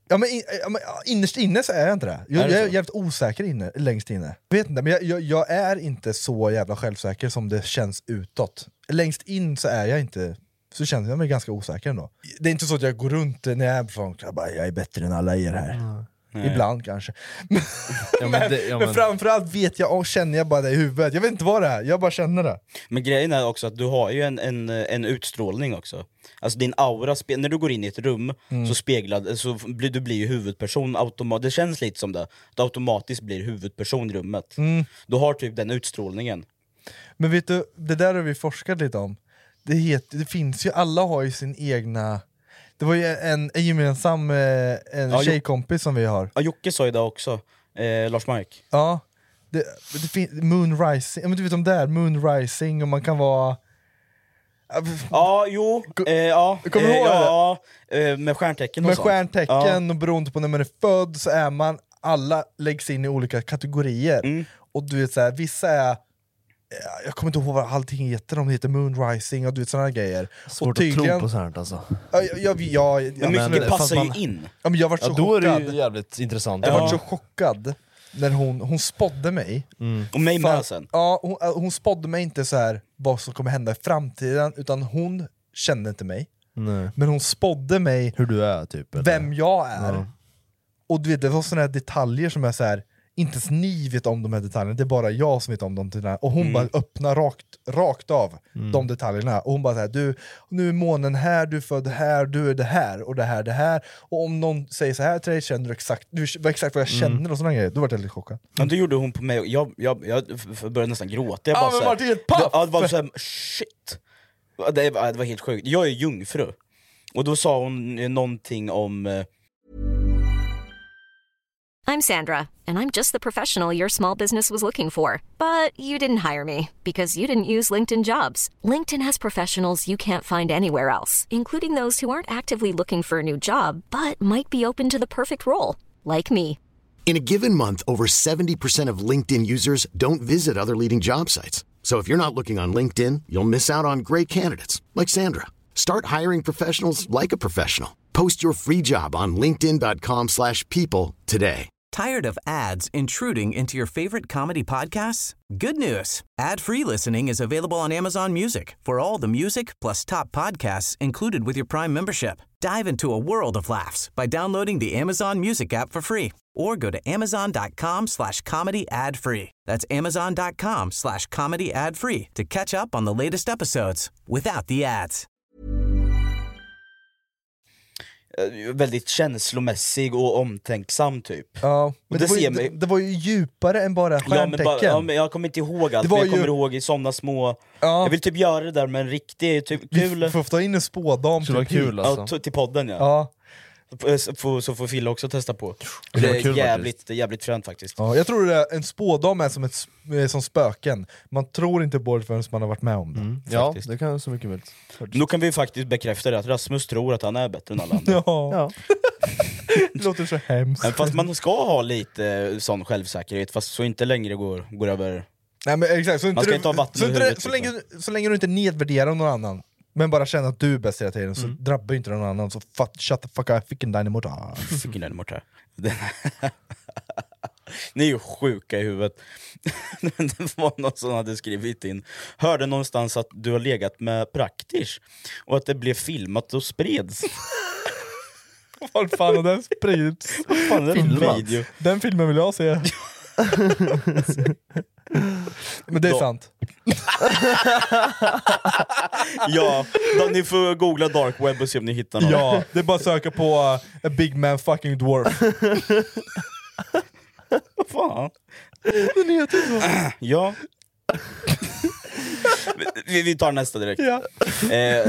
Ja, men, in, ja, men innerst inne så är jag inte det. Jag, är det jag är så? jävligt osäker inne, längst inne. Vet inte, men jag, jag, jag är inte så jävla självsäker som det känns utåt. Längst in så är jag inte, så känner jag mig ganska osäker ändå. Det är inte så att jag går runt när jag är från, jag, bara, jag är bättre än alla er här. Mm. Ibland kanske. Men, Ja, men det, ja, men... men framförallt vet jag och känner jag bara det i huvudet. Jag vet inte vad det är, jag bara känner det. Men grejen är också att du har ju en, en, en utstrålning också. Alltså din aura, spe- när du går in i ett rum Mm. så speglar, så blir du blir ju huvudperson automatiskt. Det känns lite som det, att du automatiskt blir huvudperson i rummet. Mm. Du har typ den utstrålningen. Men vet du, det där har vi forskat lite om. Det, heter, det finns ju, alla har ju sin egna... Det var ju en, en gemensam eh, en Ja, tjejkompis som vi har. Ja, Jocke sa ju det också, eh, Lars Mark. Ja, det, det finns Moon Rising, ja, men du vet om det är Moon Rising och man kan vara... Ja, jo, eh, ja, Kommer du eh, ihåg ja, eh, med stjärntecken och med sånt. stjärntecken Ja. och beroende på när man är född så är man, alla läggs in i olika kategorier. Mm. Och du vet så här, vissa är, jag kommer inte ihåg vad allting heter, de heter Moon Rising och du vet sådana grejer. Svårt och tydligen, att tro på sånt alltså. Ja, jag, jag, jag, jag, Men mycket men, passar man- ju in. Ja, men jag var så Ja, då är chockad. det ju jävligt intressant. Jag Ja. var så chockad när hon, hon spådde mig. Mm. Och mig För- med sen. Ja, hon, äh, hon spådde mig inte så här vad som kommer hända i framtiden, utan hon kände inte mig. Nej. Men hon spådde mig Hur du är typ. Eller? vem jag är. Ja. Och du vet, det var såna här detaljer som är så här. Inte ens ni vet om de här detaljerna, det är bara jag som vet om de detaljerna. Och hon Mm. bara öppnar rakt, rakt av Mm. de detaljerna. Och hon bara såhär, du, nu är månen här, du är född här, du är det här och det här, det här. Och om någon säger så här till dig, känner du exakt, du vet exakt vad jag känner Mm. och sådana grejer. Då var jag väldigt chockad. Men det gjorde hon på mig, och jag, jag, jag f- började nästan gråta. Jag Ja, bara men så här- Martin, helt paff! Ja, det var så här, shit. Det var, det var helt sjukt. Jag är jungfru. Och då sa hon eh, någonting om... eh, I'm Sandra, and I'm just the professional your small business was looking for. But you didn't hire me because you didn't use LinkedIn Jobs. LinkedIn has professionals you can't find anywhere else, including those who aren't actively looking for a new job, but might be open to the perfect role, like me. In a given month, over seventy percent of LinkedIn users don't visit other leading job sites. So if you're not looking on LinkedIn, you'll miss out on great candidates like Sandra. Start hiring professionals like a professional. Post your free job on linkedin dot com slash people today. Tired of ads intruding into your favorite comedy podcasts? Good news. Ad-free listening is available on Amazon Music for all the music plus top podcasts included with your Prime membership. Dive into a world of laughs by downloading the Amazon Music app for free or go to amazon dot com slash comedy ad free. That's amazon dot com slash comedy ad free to catch up on the latest episodes without the ads. eh, väldigt känslomässig och omtänksam typ. Ja, Och men det det, var ju, ser det, mig- det var ju djupare än bara Ja, stjärntecken. men bara, ja, men jag kommer inte ihåg allt, Det men var jag kommer ju- ihåg i sådana små... Ja. Jag vill typ göra det där med en riktig, typ Vi kul... f- får ta in en spådam Det var typ kul hit. alltså. Ja, t- till podden ja. Ja. Så får, så får Fille också testa på. Det Det var är kul jävligt, jävligt fränt faktiskt. Ja, jag tror det är, en spådam är som, ett, sp- eh, som spöken. Man tror inte på det förrän man har varit med om det. Mm. Ja, Faktiskt. det kan så mycket möjligt. Nu kan vi faktiskt bekräfta det, att Rasmus tror att han är bättre än alla andra. Ja. Ja. Det låter så hemskt. Men fast man ska ha lite sån självsäkerhet, fast så inte längre går, går över... Nej, men exakt, så, inte Man ska du, inte ha vatten så, i inte, huvudet, så, liksom. länge, så länge du inte nedvärderar någon annan, men bara känner att du är bäst hela tiden, så drabbar ju inte någon annan. Så fuck, shut the fuck up, I fick en dynamite. Fick in den mot här. Ni är ju sjuka i huvudet. Det var någon som hade skrivit in. Hörde någonstans att du har legat med Praktisch och att det blev filmat och spreds. Vad fan har den spridits? Vad fan är det för Filmat. video? Den filmen vill jag se. Men det är Då- sant. Ja, då ni får googla dark web och se om ni hittar något. Ja, det är bara att söka på uh, a big man fucking dwarf. Vad fan? Den heter så. Ja. vi, vi tar nästa direkt. Ja. Eh,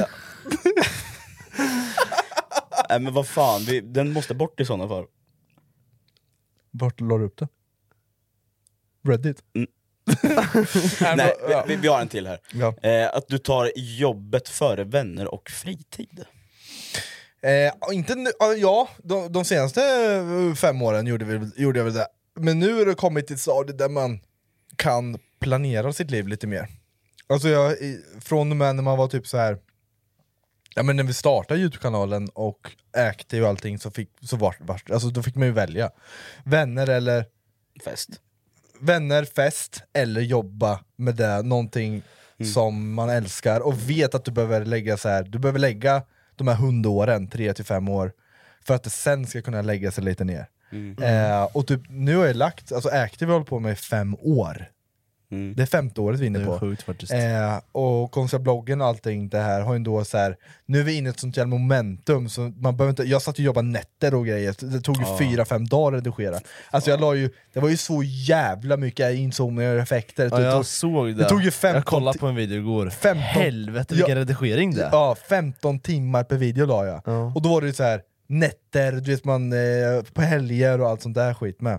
Nej men vad fan, vi, den måste bort i sådana fall. Vart la du upp det? Reddit? Mm. Nej, Nej, ja. vi, vi har en till här. Ja. Eh, att du tar jobbet före vänner och fritid. Eh, inte nu, ja, ja de, de senaste eh, fem åren gjorde, vi, gjorde jag väl det. Men nu har det kommit till ett stadie där man kan planera sitt liv lite mer. Alltså jag, i- från och med när man var typ så här Ja, men när vi startade YouTube-kanalen och Active och allting så fick, så var, var, alltså, då fick man ju välja. Vänner eller... Fest. Vänner, fest eller jobba med det, någonting mm. som man älskar och vet att du behöver lägga så här, du behöver lägga de här hundåren, tre till fem år, för att det sen ska kunna lägga sig lite ner. Mm. Eh, och typ, nu har jag lagt, alltså Active har hållit på med i fem år. Mm. Det är femte året vi är inne på. Sjukt, faktiskt. Eh, och konstbloggen och allting det här har ju då så här, nu är vi inne i ett sånt jävla momentum så man behöver inte, jag satt och jobbade nätter och grejer, det tog ju ja. fyra, fem dagar att redigera. Alltså ja. jag la ju, det var ju så jävla mycket inzoomningar och effekter. Ja, jag tog, såg det. Det tog ju femton, jag kollade på en video igår. femton, Helvete vilken ja, redigering det. Ja, femton timmar per video la jag. Ja. Och då var det ju så här nätter, du vet man eh, på helger och allt sånt där skit med.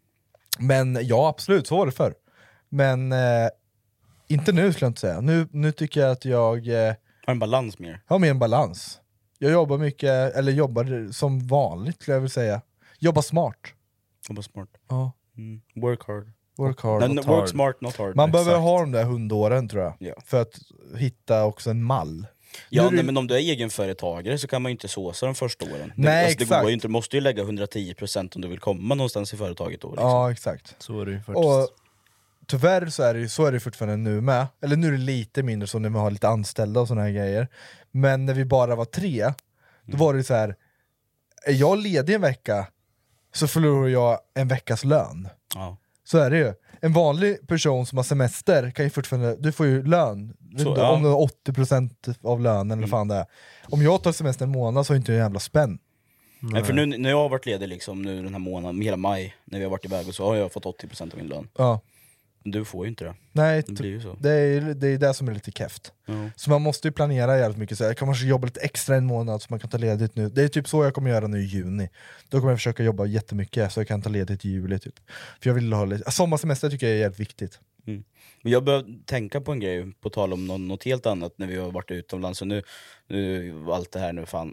Men ja, absolut, så var det förr. Men eh, inte nu skulle jag inte säga. Nu, nu tycker jag att jag eh, har en balans mer. Har mer en balans. Jag jobbar mycket, eller jobbar som vanligt skulle jag vilja säga. Jobbar smart. Jobbar smart. Ja. Mm. Work hard. Work hard. Men, work hard. Smart, not hard. Man Exakt. behöver ha de där hundåren tror jag. Ja. För att hitta också en mall. Ja, nej, du... men om du är egenföretagare så kan man ju inte såsa de första åren. Nej, det, alltså, det exakt. går ju inte, du måste ju lägga hundratio procent om du vill komma någonstans i företaget då. Liksom. Ja, exakt. Så är det ju faktiskt. Och tyvärr så är det ju så är det fortfarande nu med. Eller nu är det lite mindre så när vi har lite anställda och såna här grejer. Men när vi bara var tre, då mm. var det så här. Är jag ledig en vecka så förlorar jag en veckas lön. Ja. Så är det ju. En vanlig person som har semester kan ju fortfarande, du får ju lön så, om ja. du har åttio procent av lönen eller mm. fan det är. Om jag tar semester en månad så är inte en jävla spänn. Nej, för nu när jag har varit ledig liksom, nu den här månaden, hela maj, när vi har varit iväg och så har jag fått åttio procent av min lön. Ja. Men du får ju inte det. Nej, det blir ju så. Det är det, är det som är lite keft. Mm. Så man måste ju planera jävligt mycket. Så jag kan kanske jobba lite extra en månad så man kan ta ledigt nu. Det är typ så jag kommer göra nu i juni. Då kommer jag försöka jobba jättemycket så jag kan ta ledigt i juli typ. För jag vill ha lite, sommarsemester tycker jag är jävligt viktigt. Mm. Men jag börjar tänka på en grej, på tal om något, något helt annat när vi har varit utomlands. Och nu, nu allt det här nu fan.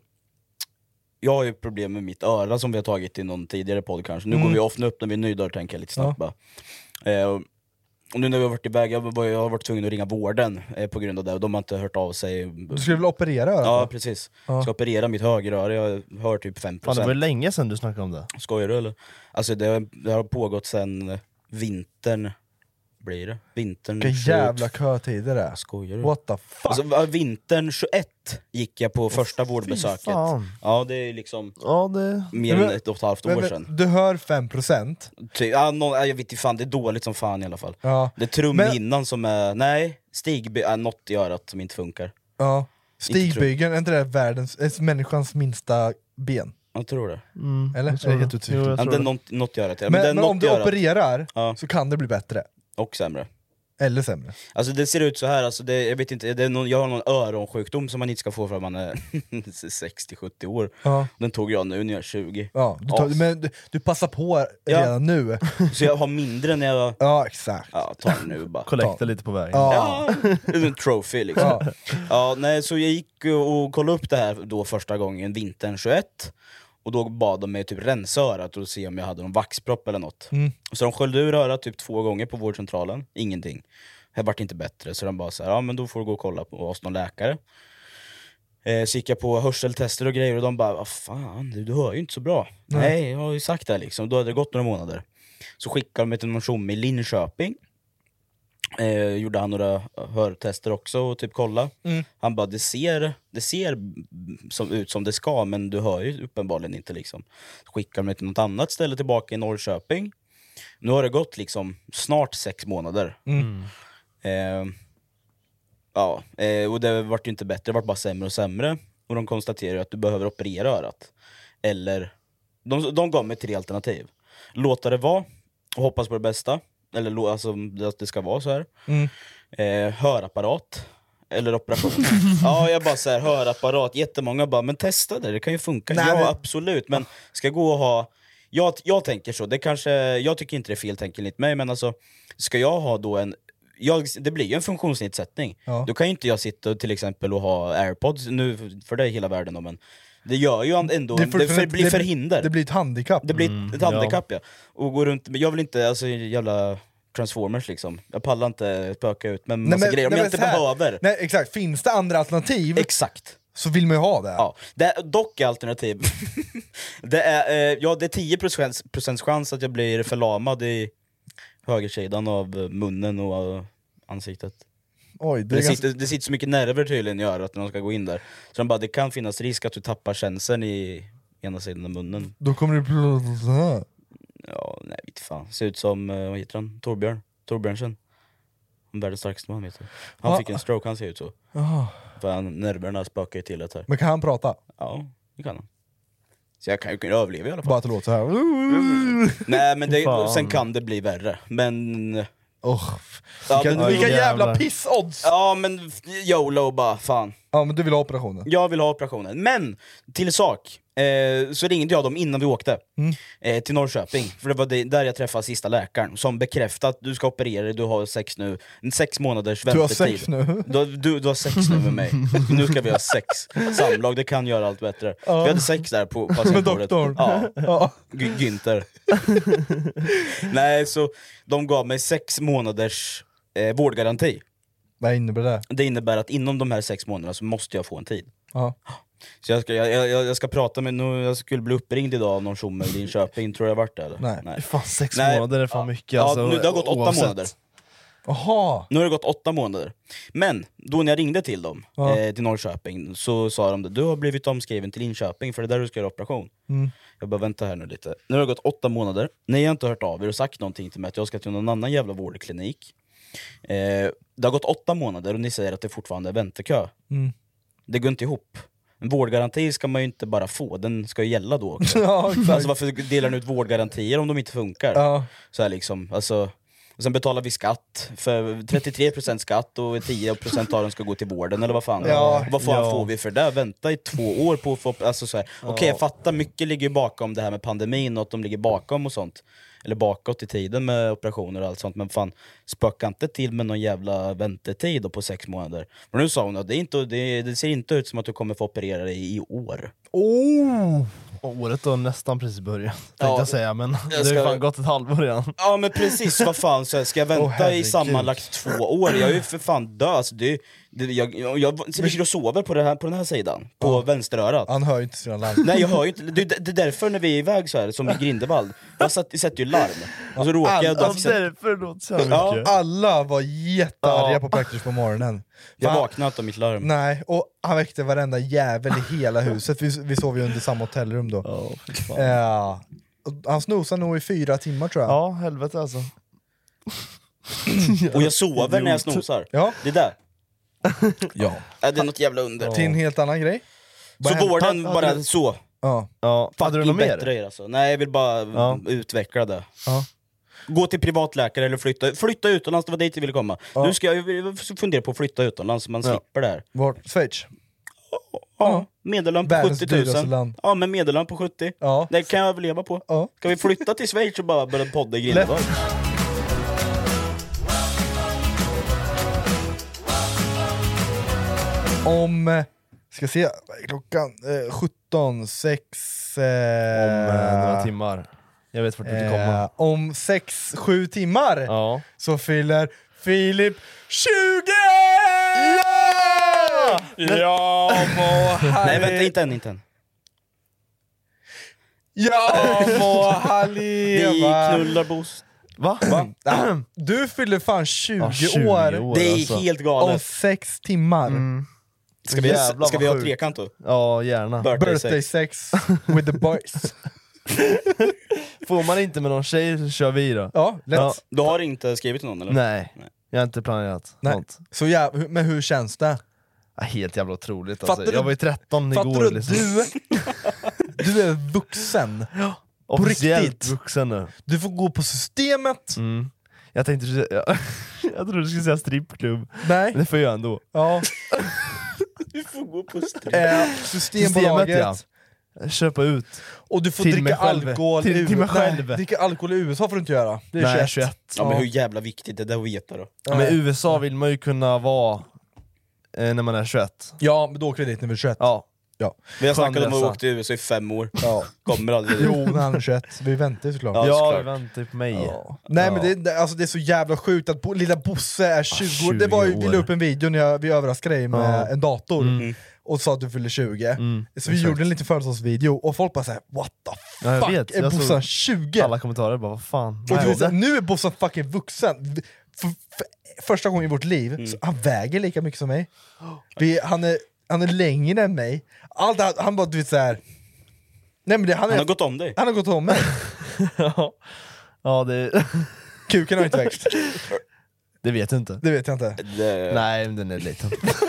Jag har ju problem med mitt öra som vi har tagit i någon tidigare podd kanske. Nu mm. går vi off, nu öppnar vi en ny dörr tänker jag lite snabbt ja. bara. Eh, och nu när vi har varit iväg, jag, var, jag har varit tvungen att ringa vården eh, på grund av det. Och de har inte hört av sig. Du skulle väl operera örat? Ja, precis. Jag ja. ska operera mitt högeröra, jag hör typ fem procent. Fan, det var länge sedan du snackade om det. Skojar du eller? Alltså det, det har pågått sedan vintern. Blir det? Vintern Vilka jävla kötider det är. Skojar du? What the fuck? Alltså, vintern tjugoett gick jag på första oh, vårdbesöket. Ja, det är liksom ja, det... mer men, än ett och ett halvt år men, sedan. Du hör fem procent? Ty, ja, no, jag vet inte fan, det är dåligt som fan i alla fall. Ja. Det är trumhinnan men... som är, nej, stig är något i örat som inte funkar. Ja, stigbygeln, är inte det världens, är människans minsta ben? Jag tror det. Mm. Eller? Jag är det helt utvecklat? Ja, det är något, något göra till. Men, men, men något om du göra... opererar ja. så kan det bli bättre. Och sämre. Eller sämre. Alltså det ser ut så här, alltså det, jag vet inte, det är någon, jag har någon öronsjukdom som man inte ska få för att man är sextio sjuttio år. Ja. Den tog jag nu när jag är tjugo. Ja, du, tar, men du, du passar på redan ja. nu. Så jag har mindre när jag... Ja, exakt. Ja, ta den nu bara. Kollekta lite på vägen. Ja, ja. En trophy liksom. Ja. Ja, nej, så jag gick och kollade upp det här då första gången, vintern tjugoett. Och då bad de mig typ rensa örat och se om jag hade någon vaxpropp eller något. Mm. Så de sköljde ur örat typ två gånger på vårdcentralen. Ingenting. Det vart inte bättre. Så de bara så här, ja men då får du gå och kolla på oss någon läkare. Eh, så gick jag på hörseltester och grejer och de bara, vad fan, du, du hör ju inte så bra. Nej. Nej, jag har ju sagt det liksom. Då hade det gått några månader. Så skickade de mig till någon tjomme i Linköping. Eh, gjorde han några hörtester också och typ kolla. Mm. Han bara, det ser, det ser som, ut som det ska, men du hör ju uppenbarligen inte liksom. Skickar mig till något annat ställe tillbaka i Norrköping. Nu har det gått liksom snart sex månader. Mm. Eh, ja, eh, och det vart ju inte bättre, det vart bara sämre och sämre. Och de konstaterar att du behöver operera örat. Eller, de, de gav mig tre alternativ. Låta det vara och hoppas på det bästa. Eller alltså, att det ska vara så här. Mm. Eh, hörapparat. Eller operation. Ja, jag bara så här, hörapparat. Jättemånga bara, men testa det, det kan ju funka. Nej, ja, men... absolut. Men ska gå och ha... Jag, jag tänker så, det kanske... Jag tycker inte det är fel, tänker inte mig. Men alltså, ska jag ha då en... Jag, det blir ju en funktionsnedsättning. Ja. Då kan ju inte jag sitta till exempel och ha AirPods nu för det hela världen. Men det gör ju ändå, det, det, för, det blir förhinder. Det blir ett handikapp. Det blir mm, ett handikapp, ja. ja. Och gå runt, jag vill inte, alltså jävla Transformers liksom. Jag pallar inte spöka ut med massa nej, men, grejer om nej, jag inte behöver. Nej, exakt. Finns det andra alternativ? Exakt. så vill man ju ha det. Ja, det är dock alternativ. det, är, eh, ja, det är tio procent chans att jag blir förlamad i högersidan av munnen och uh, ansiktet. Oj, det, det, ganska... sitter, det sitter så mycket nerver tydligen i örat när de ska gå in där. Så de bara, det kan finnas risk att du tappar känseln i ena sidan av munnen. Då kommer det bli så här. Ja, nej, vet fan. Ser ut som, uh, vad heter han? Torbjörn. Torbjörnsen. Han världens starkaste man, vet du. Han ah. fick en stroke, han ser ut så. Ah. För han, nerverna spökar ju till det här. Men kan han prata? Ja, det kan han. Så jag kan ju kunna överleva i alla fall. Bara att det låter så här. Nej, men det, sen kan det bli värre. Men... Oh. Ja, vilka, men, vilka oh, jävla pissodds! Ja, men YOLO bara, fan. Ja, men du vill ha operationen? Jag vill ha operationen. Men, till sak, eh, så ringde jag dem innan vi åkte mm. eh, till Norrköping. För det var det, där jag träffade sista läkaren som bekräftade att du ska operera dig, du har sex nu. En sex månaders väntetid. Du har sex nu? Du, du, du har sex nu med mig. Nu ska vi ha sex. Samlag, det kan göra allt bättre. Ja. Vi hade sex där på patientbordet. Med doktorn? Ja, ja. G- Günther. Nej, så de gav mig sex månaders eh, vårdgaranti. Vad innebär det? Det innebär att inom de här sex månaderna så måste jag få en tid. Ja. Så jag ska, jag, jag, jag ska prata med, nu, jag skulle bli uppringd idag av någon tjomme i Linköping, tror jag varit det eller? Nej. Nej. Fan, sex Nej. månader är fan mycket. Ja, alltså, nu, det har gått åtta oavsett. månader. Aha. Nu har det gått åtta månader. Men då när jag ringde till dem, ja. eh, till Norrköping, så sa de det, du har blivit omskriven till Linköping för det är där du ska göra operation. Mm. Jag bara, vänta här nu lite. Nu har det gått åtta månader, ni har inte hört av er och sagt någonting till mig att jag ska till någon annan jävla vårdklinik. Eh, det har gått åtta månader och ni säger att det fortfarande är väntekö. Mm. Det går inte ihop. En vårdgaranti ska man ju inte bara få, den ska ju gälla då också. Ja, alltså varför delar ni ut vårdgarantier om de inte funkar? Ja. Så här liksom, alltså, och sen betalar vi skatt, för trettiotre procent skatt och tio procent av dem ska gå till vården eller vad fan. Ja. Vad fan Ja. får vi för det? Vänta i två år på att få, alltså så här. Ja. Okej, jag fattar, mycket ligger ju bakom det här med pandemin och att de ligger bakom och sånt. Eller bakåt i tiden med operationer och allt sånt, men fan, spöka inte till med någon jävla väntetid då på sex månader. Men nu sa hon att det, är inte, det, det ser inte ut som att du kommer få operera dig i år. Oh. Året har nästan precis börjat, tänkte Ja, jag säga, men jag det har ska- ju fan gått ett halvår redan. Ja men precis, vad fan, så här, ska jag vänta Åh, herregud. i sammanlagt två år? Jag är ju för fan död, alltså, det, det, jag, jag, jag ligger och sover på, det här, på den här sidan, på Ja. vänsterörat. Han hör ju inte sina larm. Nej jag hör ju inte, det, det är därför när vi är iväg så här, som i Grindevald, jag satt, sätter ju larm, och så råkar jag... Alla- Då, Därför låter så här Ja. mycket. Alla var jättearga Ja. på Praktiskt på morgonen. jag Fan. vaknade inte av mitt larm. Nej, och han väckte varenda jävel i hela huset. Vi, vi sov ju under samma hotellrum då. Ja, fy fan. Ja. Och han snosade nog i fyra timmar tror jag. Ja, helvete alltså. Och jag sover när jag snosar. Ja. Det där. Ja. Ja, det är något jävla under. Till en helt annan grej. Så Vad vården hände- bara hade du- så. Ja. Ja, hade du Fucking något mer? bättre er, alltså. Nej jag vill bara Ja. utveckla det. Ja. Gå till privatläkare eller flytta, flytta utomlands, det var dit jag ville komma. Ja. Nu ska jag, jag fundera på att flytta utomlands så man Ja. slipper det här. Vart? Schweiz? Ja, medellön på Världens sjuttio dyraste tusen. land. Ja men medellön på sjuttio. Ja. Det kan jag överleva på. Ja. Ska vi flytta till Schweiz och bara börja podda i Grindevald? Om, eh, ska se, vad är klockan? Eh, sjutton, sex... Eh, Om eh, några timmar. Jag vet vart du vill komma. eh, om sex, sju timmar Ja. så fyller Filip tjugo! Ja! Ja må Nej vänta, Halli... inte än, inte än. Ja må Vi Haleva! knullar boost. Va? Ja, du fyller fan tjugo, Ja, tjugo år, år. Det är alltså. helt om galet. sex timmar. Mm. Ska vi, Jävlar, ska vad vi ha sjukt. trekant då? Ja, gärna. Birthday Birthday sex. sex with the boys. Får man inte med någon tjej så kör vi då. Ja, lätt. Ja. Du har inte skrivit till någon eller? Nej, Nej. jag har inte planerat Nej. sånt. Så jäv... Men hur känns det? Ja, helt jävla otroligt Fattar alltså. du- Jag var ju tretton Fattar igår du? liksom. Du, du är vuxen. Officiellt riktigt. vuxen nu. Du får gå på systemet. Mm. Jag tänkte du skulle säga, jag trodde du skulle säga strippklubb. Nej. Men det får jag ändå. Ja. Du får gå på strip. Eh, Systembolaget. Systemet, ja. Köpa ut. Och du får Till dricka mig själv. alkohol Till- i till mig U S A. själv. Nej, dricka alkohol i U S A får du inte göra. Det är Nej, tjugoett. tjugoett. Ja men hur jävla viktigt är det att veta då? Ja, men i U S A vill man ju kunna vara eh, när man är tjugoett. Ja, men då åker vi dit när vi är tjugoett. Ja. Ja. Vi har snackat om att resa. åka till U S A i fem år. Ja. Kommer aldrig. Jo, när han är tjugoett. Vi väntar ju såklart. Ja, Ja, såklart. vi väntar på mig. Ja. Nej Ja. men det, det, alltså, det är så jävla sjukt att bo, lilla Bosse är tjugo år. Det tjugo var ju, vi la år. upp en video när jag, vi överraskade dig med Ja. en dator Mm. och sa att du fyller tjugo. Mm, Så vi exakt. gjorde en liten födelsedagsvideo och folk bara såhär what the Ja, jag fuck, vet. är Jag Bosse såg tjugo? Alla kommentarer bara, vad fan. Och du vet, så här, nu är Bosse fucking vuxen. För, för, första gången i vårt liv, Mm. så han väger lika mycket som mig. Vi, han, är, han är längre än mig. Allt, han, han bara du vet såhär. Nej men det, han, är, Han har gått om dig. han har gått om mig. ja. ja, det, Kuken har inte växt. det vet jag inte. Det vet jag inte. Det... Nej, men den är liten.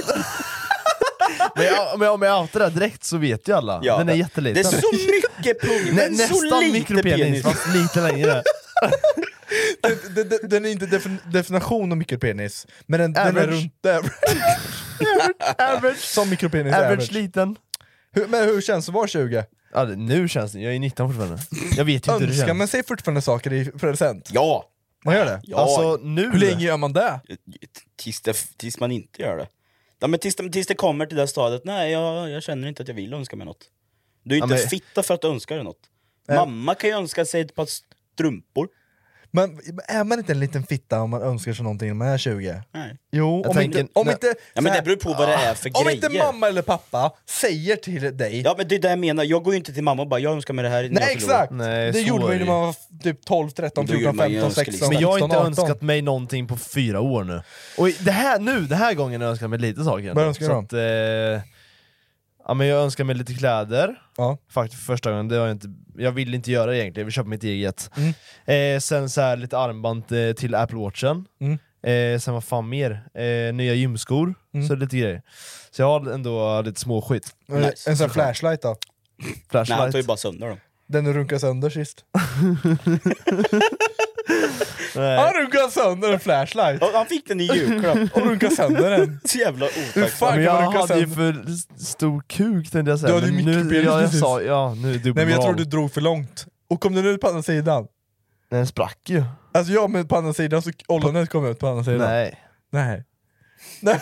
Men jag, om, jag, om jag outar det här direkt så vet ju alla. Ja. Den är jätteliten. Det är så mycket pung, Nä, men så nästan lite mikropenis, penis. fast lite längre. Den, den, den- den är inte defin, definition av mikropenis, men den, den är Average. runt average. average. Som mikropenis är Average average. liten. Hur, men hur känns det att vara tjugo? Ja, det, nu känns det, jag är nitton fortfarande. Jag vet ju inte hur det Önskar känns. man sig fortfarande saker i present? Ja! Man gör det? Ja. Alltså nu... Hur länge gör man det? Tills, det, tills man inte gör det. Ja, men tills, tills det kommer till det stadiet, nej jag, jag känner inte att jag vill önska mig något. Du är Ja, inte men- fitta för att önska dig något. Nej. Mamma kan ju önska sig ett par strumpor. Men är man inte en liten fitta om man önskar sig någonting när man är tjugo? Nej. Jo, Jag om, tänker- inte, om nej. inte... Ja, men det beror på vad det är för Om grejer. inte mamma eller pappa säger till dig... Ja men det är det jag menar, jag går ju inte till mamma och bara jag önskar mig det här. när jag Nej fyller år." exakt! Nej, det så gjorde man ju är när det. man var typ tolv, tretton, Då gjorde fjorton, man ju femton, önskelistan. sexton, Men jag har inte arton. önskat mig någonting på fyra år nu. Och i- det här, nu, det här gången har jag önskat mig lite saker. Vad önskar du Så då? att, eh, ja, men jag önskar mig lite kläder. Ja. Faktiskt för första gången, det har jag inte, jag vill inte göra det egentligen, jag vill köpa mitt eget. Mm. Eh, sen så här lite armband eh, till Apple Watchen. Mm. Eh, sen vad fan mer? Eh, nya gymskor, Mm. så lite grejer. Så jag har ändå lite små skit. Nice. En sån här flashlight då? Nej, Flashlight. han tar ju bara sönder dem. Den du runkade sönder sist. Nej. Han runkade sönder en flashlight! Ja, han fick den i julklapp. Och runkade sönder den. Så jävla Hur otacksamt. fan Men kan man jag runka hade ju sönder? för s- stor kuk tänkte jag säga. Du hade ju Men nu, mikropenis ja, jag precis. sa, ja, nu är det Nej men jag tror dubbelmoral. du drog för långt. Och kom den ut på andra sidan? Den sprack ju. Alltså jag med på andra sidan så ollonet kom ut på andra sidan. Nej. Nej. Nej.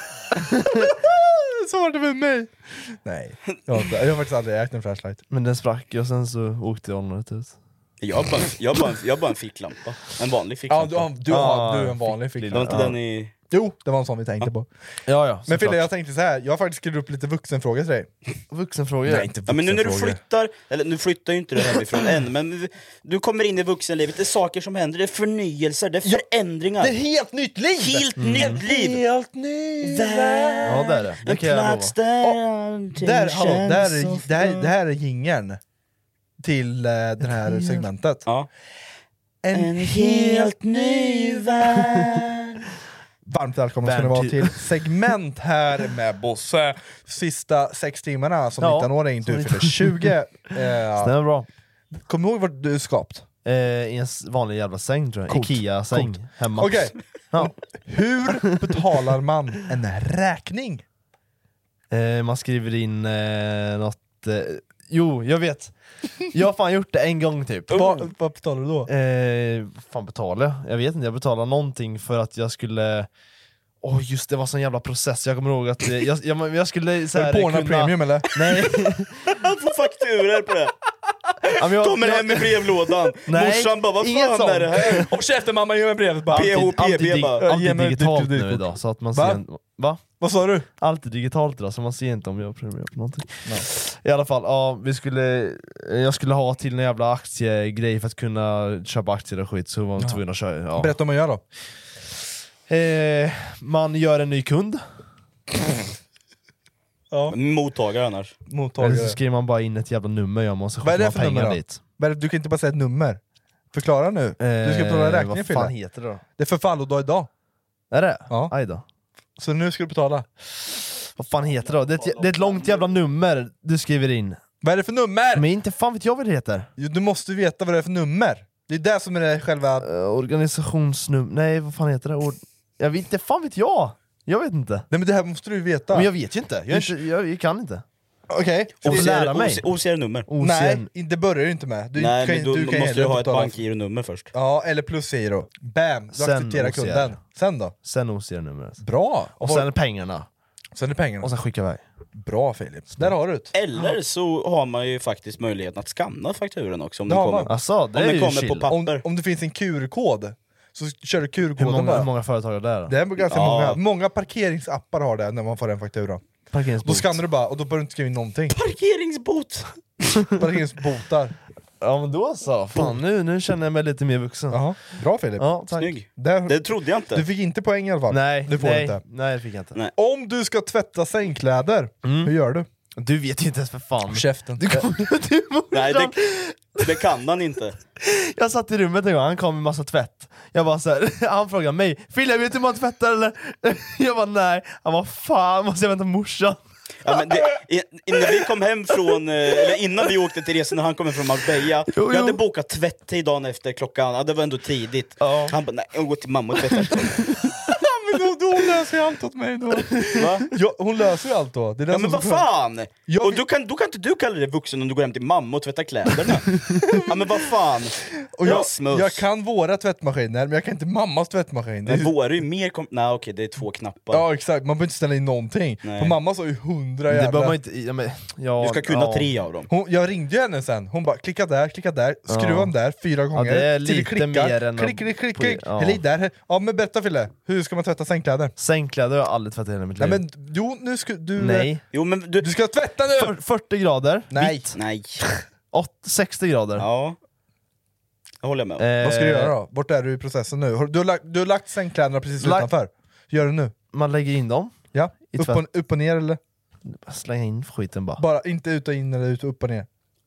Så var det med mig. Nej. Jag har, inte, jag har faktiskt aldrig ägt en flashlight. Men den sprack ju och sen så åkte ollonet ut. Jag har bara, jag har bara, jag har bara en ficklampa. En vanlig Ja, ficklampa. du, har, du, har, du är en vanlig Det var ficklampa. inte den i... Jo, det var en sån vi tänkte på. Ja, ja. Men Fille, jag tänkte så här. Jag har faktiskt skrivit upp lite vuxenfrågor till dig. Vuxenfrågor? Nej, inte Ja, men nu när du vuxenfrågor. flyttar, eller nu flyttar ju inte du hemifrån än, men du kommer in i vuxenlivet, det är saker som händer, det är förnyelser, det är Ja, förändringar. Det är ett helt nytt liv! Helt nytt liv! Helt ny Värld. Ja, det är det. Det En kan jag lova. plats där allting Där, hallå, känns där, så är, det, här, bra. det här är jingeln till eh, det här segmentet. Ja. En, En helt ny värld. Varmt välkomna ska ni vara till segment här med Bosse. Sista sex timmarna som Ja, nittonåring, du som fyller tjugo. Eh, Stämmer bra. Kom ihåg vart du är skapt. Eh, I en s- vanlig jävla säng tror jag. Coolt. Ikea-säng Coolt. hemma. Okej, Ja. hur betalar man en räkning? Eh, man skriver in eh, något... Eh, jo, jag vet. Jag har fan gjort det en gång typ. Vad, vad betalar du då? Eh, vad fan betalar jag? Jag vet inte, jag betalade någonting för att jag skulle... Åh oh, just det, var sån jävla process, jag kommer ihåg att eh, jag, jag, jag skulle så här, Porna Premium eller? Nej. Han får fakturer på det. Ja, men jag, Kommer jag, hem med brevlådan. Nej, Morsan bara, vad inget fan är det här? Håll käften mamma, ge mig brevet bara. P H P B alltid, bara. alltid Ge mig digitalt ditt nu kreditkort. idag, så att man Va? ser... En, va? Vad sa du? Alltid digitalt idag, så man ser inte om jag prenumererar på någonting. I alla fall, ja, vi skulle, jag skulle ha till en jävla aktiegrej för att kunna köpa aktier och skit, så var man tvungen att köra. Ja. Berätta om vad man gör då. Eh, man gör en ny kund, Ja. Mottagare annars. eller Mottagare. så skriver man bara in ett jävla nummer, jag måste Vad är det skicka för pengar nummer då? dit. Men du kan inte bara säga ett nummer. Förklara nu. Du ska Eh, betala räkningen vad Fille. fan heter det då? Det är förfallodag idag. Är det? Ja. Aj då. Så nu ska du betala. Vad fan heter det då? Det är, ett, det är ett långt jävla nummer du skriver in. Vad är det för nummer? Men inte fan vet jag vad det heter. Jo, du måste veta vad det är för nummer. Det är det som är det själva... Uh, organisationsnummer, nej vad fan heter det? Or jag vet inte, fan vet jag? Jag vet inte. Nej men det här måste du veta. Men jag vet ju inte, jag, är inte, jag, jag kan inte. Okej. Jag får lära mig. O C R-nummer. Nej, det börjar ju inte med. Du Nej, kan, men då, du då kan måste du hellre ha ett betala- bankgironummer först. Ja, eller plusgiro. Bam, du Sen accepterar O C R. kunden. Sen då? Sen O C R-numret. Bra! Och sen pengarna. Sen är det pengarna. Och sen skicka iväg. Bra Filip, där har du det. Eller så har man ju faktiskt möjligheten att skanna fakturen också om Det den har kommer, man. Alltså, det om är den ju kommer chill. på papper. Om, om det finns en Q R-kod så kör du Q Hur R-koden många, bara. hur många företag är det där då? Det är ganska Ja. många. Många parkeringsappar har det när man får en faktura. Då Parkeringsbot. skannar du bara och då behöver du inte skriva in någonting. Parkeringsbot! Parkeringsbotar. Ja men då så, fan nu, nu känner jag mig lite mer vuxen. Jaha, bra Filip. Ja, tack. Snygg. Där, Det trodde jag inte. du fick inte poäng i alla fall. Nej, det får nej, du inte. nej det fick jag inte. Nej. Om du ska tvätta sängkläder, Mm. hur gör du? Du vet ju inte ens för fan. Käften. Du kom, du, Nej, det, det kan han inte. Jag satt i rummet en gång, han kom med massa tvätt. Jag bara så här, han frågade mig, Fille vet du hur man tvättar eller? Jag bara nej, han bara fan måste jag vänta morsan. Ja, men det, i, innan vi kom hem från, eh, eller innan vi åkte till resan när han kom från Marbella, Jo, vi hade jo. bokat tvätt till dagen efter klockan, ja, det var ändå tidigt. Ja. Han bara, nej jag går till mamma och tvättar. Men då, då hon löser ju allt åt mig då. Va? Ja, hon löser ju allt då. Det är det Ja som men är vad så skönt. fan! Jag Och vill- då kan, då kan inte du kalla dig vuxen om du går hem till mamma och tvättar kläderna. Ja men vad fan! Och jag, Rasmus. jag kan våra tvättmaskiner, men jag kan inte mammas tvättmaskin. Det är Men ju- våra är ju mer kom... Nej okej, det är två knappar. Ja exakt, man behöver inte ställa in någonting. Nej. På mammas har ju hundra Det jävla... behöver man inte, ja, men, ja, Du ska kunna ja. tre av dem. Hon, jag ringde ju henne sen, hon bara klicka där, klicka där, skruva Ja. om där fyra gånger. det är till lite klickar. mer än klick, klick, klick, klick. ja. Häll i där. Ja men berätta Fille, hur ska man tvätta sängkläder? Sängkläder har jag aldrig tvättat i hela mitt liv. Nej men jo, nu ska du... Nej. Jo men du... Du ska tvätta nu! För, fyrtio grader, Nej. vitt. Nej. Åt- sextio grader. Ja. Jag håller med. Eh, Vad ska du göra då? Vart är du i processen nu? Har- Du har lagt, du har lagt sängkläderna precis Lagt- utanför. Gör du nu? Man lägger in dem, Ja? I Upp tvätt. och, upp och ner eller? slänga in skiten bara. Bara inte ut och in eller ut och upp och ner?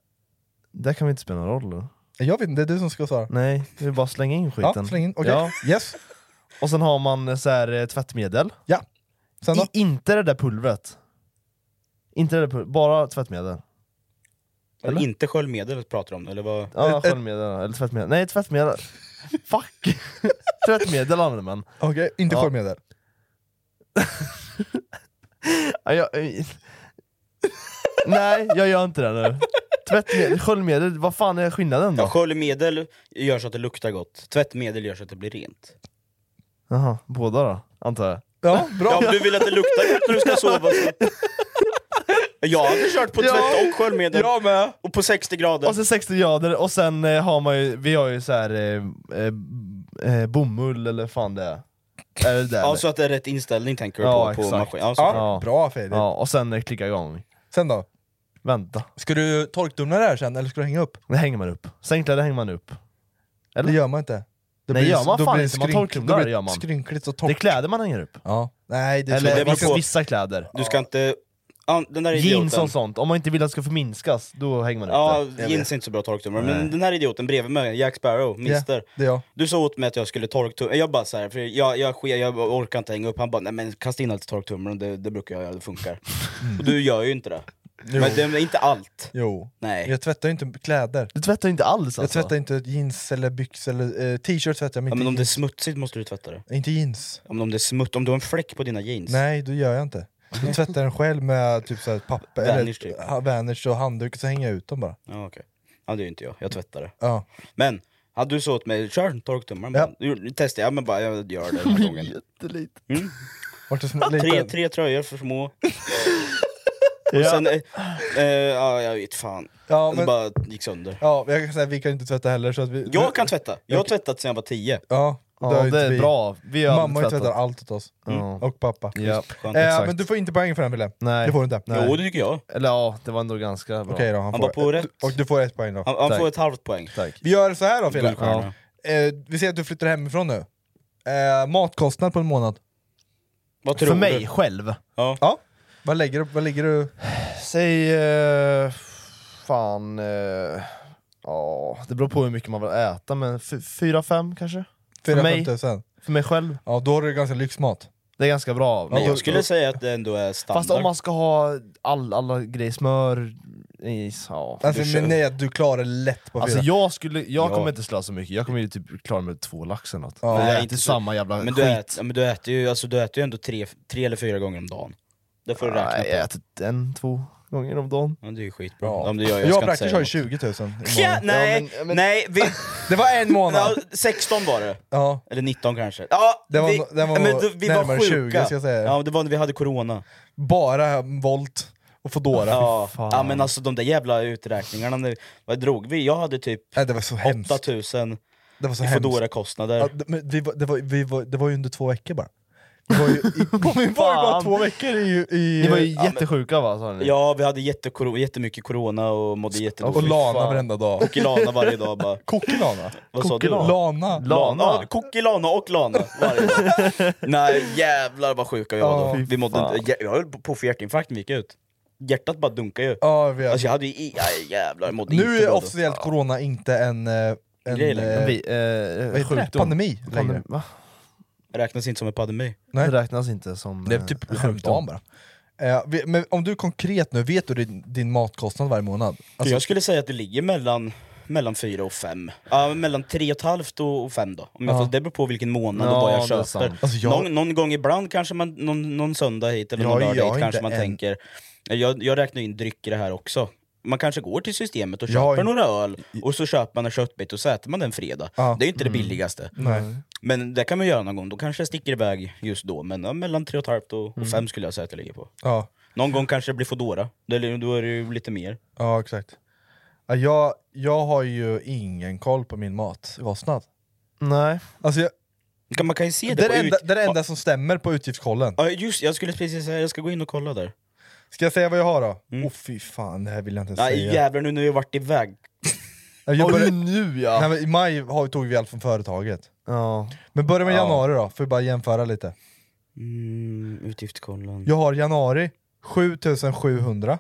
Där kan vi inte spela någon roll eller? Jag vet inte, det är du som ska svara. Nej, vi bara slänga in skiten. Ja, släng in. Okej. Ja. Yes. Och sen har man så här, eh, tvättmedel. Ja. Sen då? I, inte det där pulvret. Inte det där pulvret, bara tvättmedel. Eller? Inte sköljmedel pratar om, eller vad? Ja, Ett- ett- sköljmedel, eller tvättmedel. Nej, tvättmedel. Fuck! Tvättmedel använder man. Okej, inte Ja. sköljmedel. Ja, jag, nej, jag gör inte det nu. Tvättmedel, sköljmedel, vad fan är skillnaden då? Ja, sköljmedel gör så att det luktar gott. Tvättmedel gör så att det blir rent. Jaha, båda då, antar jag. Ja, bra. Ja, om du vill att det luktar gott när du ska sova så... Jag hade kört på Ja. tvätt och sköljmedel. Jag med. Och på sextio grader. Och så sextio grader, och sen eh, har man ju, vi har ju så här eh, eh, eh, bomull eller fan det är. Är det där? Ja, så att det är rätt inställning tänker du Ja, på, på exakt. maskin. Ja, så Ja, Ja. bra Filip. Ja, och sen eh, klicka igång. Sen då? Vänta, Ska du torktumla det här sen eller ska du hänga upp? det hänger man upp. Sängkläder hänger man upp. Eller? Det gör man inte. Det Nej, gör man då fan blir inte. Man skrynk- torktumlar, då blir det gör man. skrynkligt och Det är torrt. kläder man hänger upp. Ja. Nej, det Eller det beror vissa, på- vissa kläder. Du ska inte... Ja, den där Jeans idioten. och sånt, om man inte vill att det ska förminskas, då hänger man upp Ja, det. jeans är inte så bra torktumlare. Men Nej. den här idioten bredvid mig, Jack Sparrow, mister. det är jag. Du sa åt mig att jag skulle torktumla. Jag bara så här, för jag, jag, sker, jag orkar inte hänga upp. Han bara, nej men kasta in allt i torktumlaren, det, det brukar jag göra, det funkar. Och du gör ju inte det. Jo. Men det är inte allt. Jo. Nej. Jag tvättar ju inte kläder. Du tvättar inte alls Jag alltså? tvättar inte jeans eller byxor eller eh, t-shirt tvättar jag, men Ja, inte men om det är jeans. smutsigt måste du tvätta det. Inte jeans. Om, om det är smutt, om du har en fläck på dina jeans. Nej, då gör jag inte. Jag tvättar den själv med typ så här papper, Vanish typ. eller, ha, Vanish och handduk, och så hänger jag ut dem bara. Ja, okej. Ja, det är ju inte jag, jag tvättar det. Ja. Men, hade du så åt mig, kör torktumlaren Ja. bara. Du testar jag, men bara jag gör det den här gången. Jättelite. Mm. Vart det små, Tre, lite, tre tröjor för små. Och Ja. sen, eh, eh, ja jag vet fan. ja, Det men, bara gick sönder. ja, jag kan säga vi kan inte tvätta heller så att vi... Jag kan tvätta, jag har tvättat sedan jag var tio. Ja, Ja, har ju det inte är vi. bra. Vi har Mamma har ju tvättat. tvättat allt åt oss. Ja. Och pappa. Ja. Skönt. Eh, exakt. men du får inte poäng för den Wille. Nej. Det får du inte. Nej. Jo det tycker jag. Eller ja, det var ändå ganska bra. Okej då, han, Han får, var på rätt. Och du får ett poäng då. Han, han Tack. får ett halvt poäng. Tack. Vi gör så här då Fille. Guldstjärna. Eh, vi ser att du flyttar hemifrån nu. Eh, matkostnad på en månad. Vad tror För mig du? själv. Ja. Ja. Vad lägger du? Vad lägger du? Säg... Eh, fan... Eh, ja, det beror på hur mycket man vill äta, men f- fyra, fem kanske? fyra mig. fem tusen? För mig själv. Ja, då har du ganska lyxmat. Det är ganska bra. Men Ja, jag skulle säga att det ändå är standard. Fast om man ska ha all, alla grejer, smör, is, ja. Alltså Du kör. men nej, du klarar det lätt på Alltså fyra. jag skulle, jag Ja. kommer inte slösa så mycket, jag kommer ju typ klara mig med två lax eller något. Ja. Men Nej, jag inte äter så- samma jävla Men skit. du äter, ja, men du äter ju, alltså, du äter ju ändå tre, tre eller fyra gånger om dagen. Det får du räkna Nej, jag på. äter en, två gånger om dagen. Ja, det är ju skitbra. Ja. Om det gör, jag jag ska och inte Brackers säga har ju något. tjugo tusen. Ja, nej, Ja, men- men- nej vi, Det var en månad. ja, sexton var det. Ja. Eller nitton kanske. Ja, Det var, vi, no- det var men nog då, vi närmare var sjuka. tjugo, ska jag säga. Ja, det var när vi hade corona. Bara Volt och Foodora. Ja, fan. ja, men alltså de där jävla uträkningarna, när- vad drog vi? Jag hade typ Nej, det var så hemskt. åtta tusen Det var så i hemskt. Foodora-kostnader. Ja, det, men vi var, det, var, vi var, det var ju under två veckor bara. Vi var ju, i, vi var ju bara Fan. två veckor i... i Ni var ju Ja, jättesjuka va? Sa ni? Ja, vi hade jättekor- jättemycket corona och mådde jättedåligt. och Lana fan. varenda dag. Kokilana varje dag bara. Kokilana? Vad sa du? Kokilana. Lana. Lana. Ja, kokilana och Lana varje dag. Nej jävlar vad sjuka jag var Ja, då. Vi mådde fan. inte, jag höll på för hjärtinfarkt när vi gick ut. Hjärtat bara dunkade ju. Ja, vi Alltså jag hade ju, i- ja, jävlar jag mådde nu inte är bra då. officiellt corona inte en, eh, en, Grej längre. eh, Vi, eh, vad heter det? sjukdom. Pandemi längre. Pandem- va? Räknas inte som en pandemi. Nej. Det räknas inte som Det är eh, typ sjukdom. häromdagen bara. Eh, vi- men om du konkret nu, vet du din, din matkostnad varje månad? Alltså, Jag skulle säga att det ligger mellan mellan fyra och fem. Ja, mellan tre och ett halvt och fem då. Om jag Ja. får, det beror på vilken månad och Ja, vad jag det är köper. sant. Alltså, jag- någon, någon gång ibland kanske man, någon, någon söndag hit eller Ja, någon lördag jag hit har kanske inte man en- tänker. Jag, jag räknar in dryck i det här också. Man kanske går till systemet och Jag har köper in- några öl och så köper man en köttbit och så äter man den fredag. Ja. Det är ju inte det billigaste. Nej. Men det kan man göra någon gång, då kanske det sticker iväg just då. Men ja, mellan tre och ett halvt och, och fem skulle jag säga att det ligger på. Ja, Någon gång kanske det blir Foodora, då är det ju lite mer. ja exakt. Ja, jag, jag har ju ingen koll på min matkostnad. Nej. Alltså jag, Kan- Man kan ju se det, det, är på det, enda, ut... det är det enda som stämmer på utgiftskollen. Ja, just, jag skulle precis säga, jag ska gå in och kolla där. Ska jag säga vad jag har då? Åh Mm. oh, fy fan, det här vill jag inte Nej säga. jävlar, nu när vi har varit iväg. Jag jobbar, Oj, nu ja! nej, men I maj har, tog vi allt från företaget. Ja. Men börja med Ja. januari då, för att bara jämföra lite. Mm, utgiftskollen. Jag har januari sju tusen sjuhundra.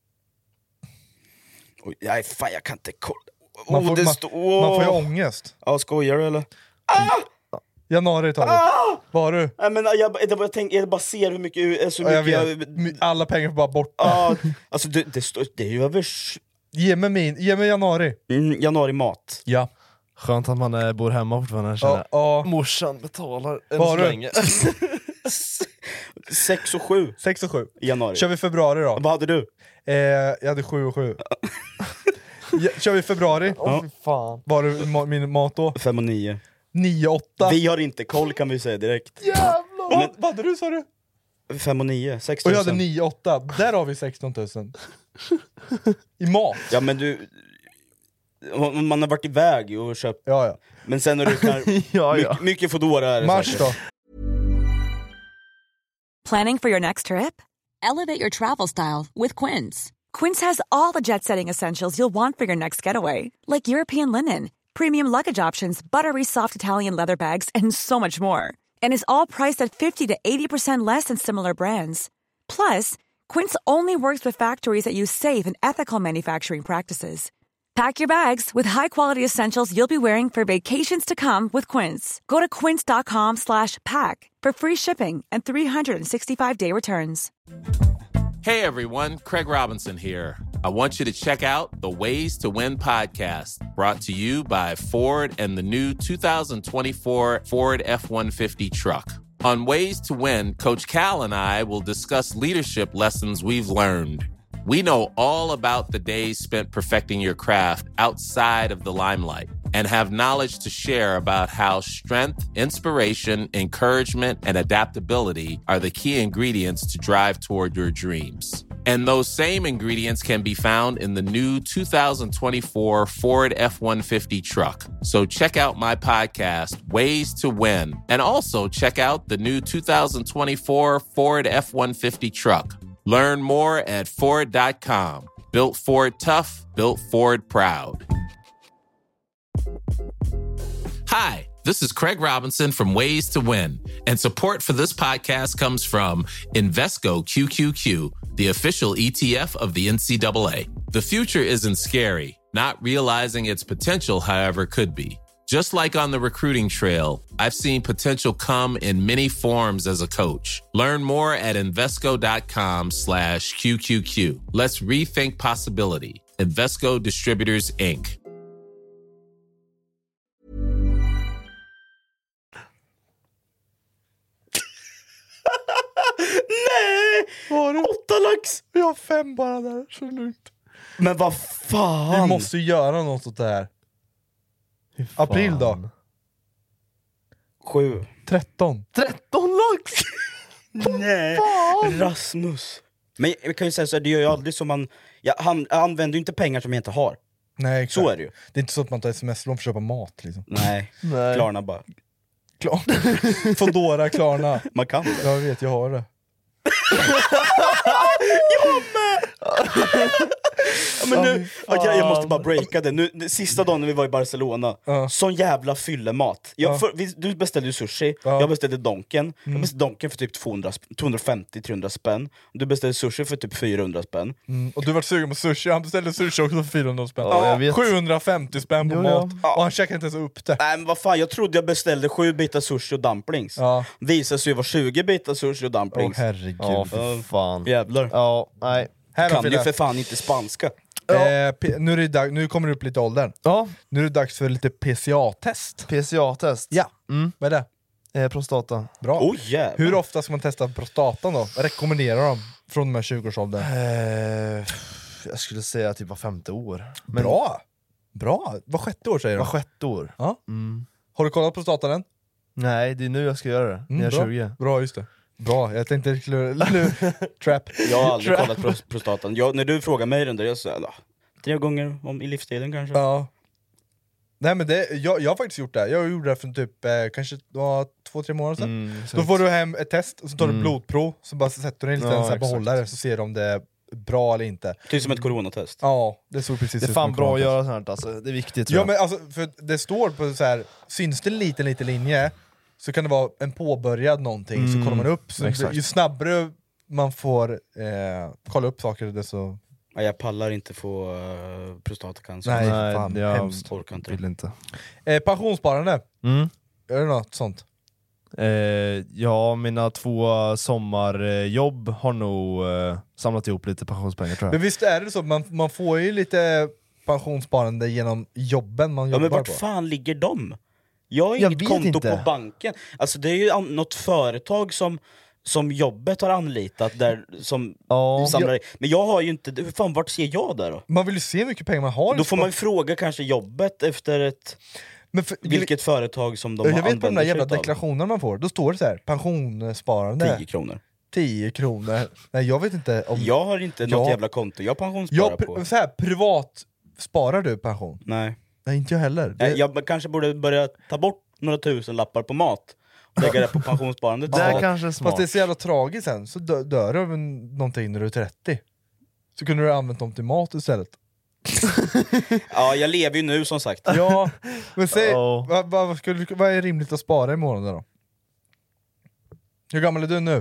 Oj, nej fan jag kan inte kolla. Man Oh, får, det man, står- man får ju ångest. Ja, skojar du eller? Januari tar vi. Ah! Vad har du? Nej, men jag, jag, jag, tänk, jag bara ser hur mycket... Så Ja, jag mycket vet. My- Alla pengar får bara borta. Ja, alltså det, det, står, det är ju över s- Ge mig min, ge mig januari. mm, januari mat. Ja. Skönt att man eh, bor hemma fortfarande, känner Ja, jag. ja. Morsan betalar än Vad så har du? länge. sex och sju sex och sju. i januari. Kör vi februari då? Vad hade du? Eh, jag hade sju och sju. Ja, kör vi februari? Åh fy fan. Var det ma- min mat då? fem och nio. nio åtta. Vi har inte koll kan vi säga direkt. Jävlar! Vad vad hade du sa du? fem och nio, sex Och jag tusen. hade nio åtta. Där har vi sexton tusen. I mat. Ja men du... om Man har varit iväg och köpt... Ja, ja. Men sen har du kan... Ja, ja. mycket, mycket Foodora är det Mars säkert. då? Planning for your next trip? Elevate your travel style with Quince. Quince has all the jet-setting essentials you'll want for your next getaway, like European linen, premium luggage options, buttery soft Italian leather bags, and so much more. And is all priced at fifty to eighty percent less than similar brands. Plus, Quince only works with factories that use safe and ethical manufacturing practices. Pack your bags with high-quality essentials you'll be wearing for vacations to come with Quince. Go to quince.com slash pack for free shipping and three sixty-five day returns. Hey everyone, Craig Robinson here. I want you to check out the Ways to Win podcast, brought to you by Ford and the new two thousand twenty-four Ford F one fifty truck. On Ways to Win, Coach Cal and I will discuss leadership lessons we've learned. We know all about the days spent perfecting your craft outside of the limelight and have knowledge to share about how strength, inspiration, encouragement, and adaptability are the key ingredients to drive toward your dreams. And those same ingredients can be found in the new two thousand twenty-four Ford F one fifty truck. So check out my podcast, Ways to Win, and also check out the new two thousand twenty-four Ford F one fifty truck. Learn more at Ford dot com. Built Ford tough, built Ford proud. Hi, this is Craig Robinson from Ways to Win, and support for this podcast comes from Invesco Q Q Q, the official E T F of the N C double A. The future isn't scary. Not realizing its potential, however, could be. Just like on the recruiting trail, I've seen potential come in many forms as a coach. Learn more at Invesco.com slash QQQ. Let's rethink possibility. Invesco Distributors, Incorporated. Nej! Var det? Åtta lax! Vi har fem bara där, så lugnt. Men vad fan? Vi måste ju göra något åt det här. April då? Sju. Tretton. Tretton lax! Nej, Rasmus. Men jag kan ju säga så här, det gör ju aldrig som man... Jag, han, jag använder ju inte pengar som jag inte har. Nej, exakt. Så är det ju. Det är inte så att man tar sms-lån för att köpa mat liksom. Nej, Nej. Klarna bara. Klarna. Fodora, Klarna. Man kan det. Jag vet, jag har det. Jag med! Ja, men nu, okay, jag måste bara breaka det. Nu, det sista dagen när vi var i Barcelona, uh. sån jävla fyllemat. Jag, uh. för, vi, du beställde ju sushi, uh. jag beställde donken. Mm. Jag beställde donken för typ tvåhundrafemtio till trehundra spänn. Du beställde sushi för typ fyrahundra spänn. Mm. Och du var sugen på sushi, han beställde sushi också för fyrahundra spänn. Ja, jag vet. sjuhundrafemtio spänn på jo, mat. Ja. Och han checkade inte ens upp det. Nej men vad fan, jag trodde jag beställde sju bitar sushi och dumplings. Ja. Visade sig ju vara tjugo bitar sushi och dumplings. Åh herregud. Ja, för fan. Jävlar. Ja, nej. Här Kan har ju vi för fan inte spanska. Ja. Eh, P- nu, är det dag- nu kommer det upp lite åldern. Ja. Nu är det dags för lite P C A-test. P C A-test? Ja, Mm. vad är det? Eh, prostata. Bra. Oh, jävlar. Hur ofta ska man testa prostatan då? Jag rekommenderar dem från de här tjugo-årsåldern. Eh, jag skulle säga typ var femte år. Men Bra! Bra! Var sjätte år säger var de. sjätte år. Ja. Mm. Har du kollat prostatan än? Nej, det är nu jag ska göra det. Mm, när jag är bra. tjugo. Bra, just det. Bra, jag tänkte klur, klur, trap. Jag har aldrig Trap. kollat pros- prostatan. Jag, när du frågar mig den där, jag säger ah, tre gånger om i livstiden kanske. Ja. Nej men det, jag, jag har faktiskt gjort det. Jag gjorde det för typ eh, kanske var två, tre månader sedan. Mm, Då får du hem ett test och så tar du Mm. blodprov. Så bara sätter du en liten Ja, så här exakt. behållare så ser du om det är bra eller inte. Typ som ett coronatest. Ja, det såg precis Det är ut fan som bra att coronatest. göra sånt här, alltså. Det är viktigt tror Ja jag. men alltså, för det står på så här, syns det en liten, liten linje så kan det vara en påbörjad någonting, Mm, så kollar man upp. Så exakt. ju snabbare man får eh, kolla upp saker, desto... Ja, jag pallar inte få uh, prostatacancer. Nej, Nej, fan, jag hemskt. Orkar inte. vill inte. Eh, pensionssparande, Mm. är det något sånt? Eh, ja, mina två sommarjobb har nog eh, samlat ihop lite pensionspengar tror jag. Men visst är det så, man, man får ju lite pensionssparande genom jobben man Ja jobbar men vart på. fan ligger de? Jag har Jag inget vet konto inte. på banken. Alltså det är ju an- något företag som som jobbet har anlitat där som Ja. samlar. Men jag har ju inte, hur fan vart ser jag där då? Man vill ju se hur mycket pengar man har. Då får man ju fråga kanske jobbet efter ett Men för, vilket företag som de jag vet på de använder där sig jävla utav. deklarationerna man får, då står det så här: pensionssparande tio kronor. tio kronor. Nej jag vet inte om... Jag har inte Ja. något jävla konto, jag pensionssparar jag, på. pr- så här, privat sparar du pension? Nej. Nej inte jag heller. Det, Jag, jag kanske borde börja ta bort några tusen lappar på mat och lägga det på pensionssparandet. Det Ja. kanske är Fast smart. det är så jävla tragiskt sen, så dö, dör du av en- någonting när du är trettio. Så kunde du ha använt dem till mat istället. Ja, jag lever ju nu som sagt. Ja, men säg, Ja. vad, vad, skulle, vad är rimligt att spara i månaden då? Hur gammal är du nu?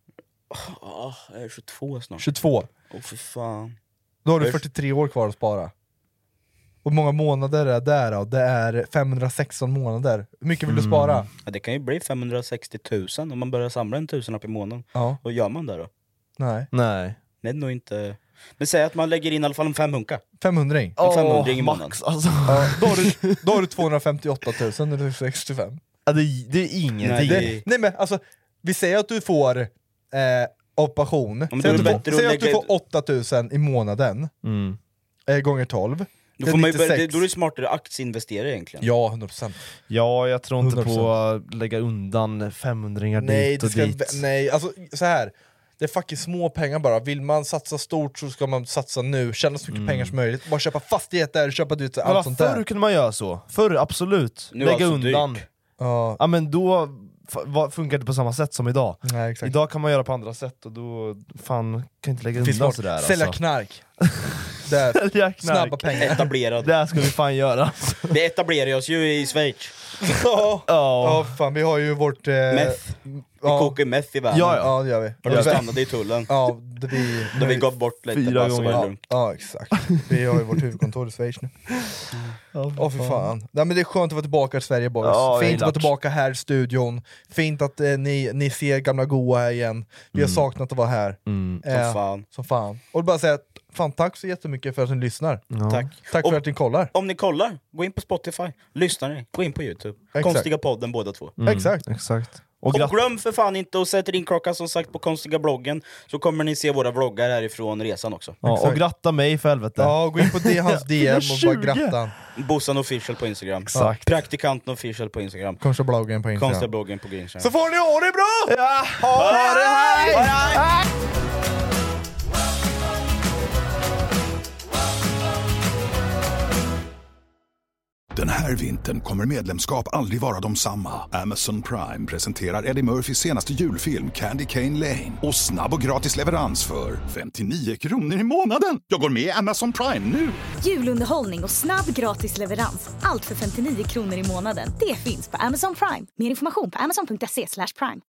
Oh, jag är tjugotvå snart. tjugotvå. Åh för fan. Då har du Jag är- fyrtiotre år kvar att spara. Och hur många månader är det då? Det är femhundrasexton månader. Hur mycket vill du spara? Ja, det kan ju bli femhundrasextio tusen om man börjar samla en tusenlapp i månaden. Ja. Vad gör man där då? Nej. Nej. Nej, nog inte. Men säg att man lägger in i alla fall en femhunka. femhundring. En femhundring i Åh, månaden. max alltså. Ja, då, har du, då har du tvåhundrafemtioåtta tusen när du är sextiofem. Ja, det, det är ingenting. Nej, det- Det, nej men alltså, vi säger att du får eh, av pension, men säg då att är du, det får, bättre att säg att du lägga- får åtta tusen i månaden Mm. eh, gånger tolv. Då, Det är får man ju börja, nittiosex. då är det smartare att aktieinvestera egentligen. Ja, hundra procent. Ja, jag tror inte hundra på att lägga undan femhundringar Nej, dit det och ska, dit. nej, alltså så här. Det är fucking små pengar bara. Vill man satsa stort så ska man satsa nu, tjäna så mycket Mm. pengar som möjligt. Bara köpa fastigheter, köpa ut Men allt sånt förr där. kunde man göra så. Förr, absolut. Nu är Lägga allt så undan. dyrt. Ja, Ja men då f- va- funkar det på samma sätt som idag. nej, exakt. Idag kan man göra på andra sätt och då fan kan inte lägga Det finns undan smart. sådär Sälja alltså. knark. Där, Sälja knark. snabba pengar. Etablerad. Det här ska vi fan göra. Vi etablerar oss ju i Schweiz. Ja, Ja. ja, fan vi har ju vårt... Eh, Meth. Vi ja. kokar meth i världen. Ja, Ja, det gör vi. Och de stannade i tullen. Ja, det vi, Då vi gav bort lite Fyra bara så var det gånger. ja, lugnt. ja, exakt. Vi har ju vårt huvudkontor i Schweiz nu. Åh Åh för fan. Nej, men det är skönt att vara tillbaka i Sverige boys. Ja, jag Fint att gillar vara det. tillbaka här i studion. Fint att eh, ni, ni ser gamla goa här igen. Vi har Mm. saknat att vara här. Mm. Som Eh, fan. Som fan. Och bara säga att, fan tack så jättemycket för att ni lyssnar. Ja. Tack. Tack Och- för att ni kollar. Om ni kollar, gå in på Spotify. Lyssnar ni, gå in på YouTube. Exakt. Konstiga podden båda två. Mm. Exakt. Exakt. Och, och glöm för fan inte att sätta in klockan som sagt på konstiga bloggen, så kommer ni se våra vloggar härifrån resan också. Ja, och gratta mig för helvete. Ja, gå in på det, hans D M och bara gratta. Bossan official på Instagram. Exakt. Praktikanten official på Instagram. Konstiga bloggen på Instagram. Konstiga bloggen på Instagram. Så får ni ha det bra! Ja. Ha det, hej! Hej! Den här vintern kommer medlemskap aldrig vara de samma. Amazon Prime presenterar Eddie Murphys senaste julfilm Candy Cane Lane. Och snabb och gratis leverans för femtionio kronor i månaden. Jag går med i Amazon Prime nu! Julunderhållning och snabb gratis leverans. Allt för femtionio kronor i månaden. Det finns på Amazon Prime. Mer information på amazon punkt se slash prime.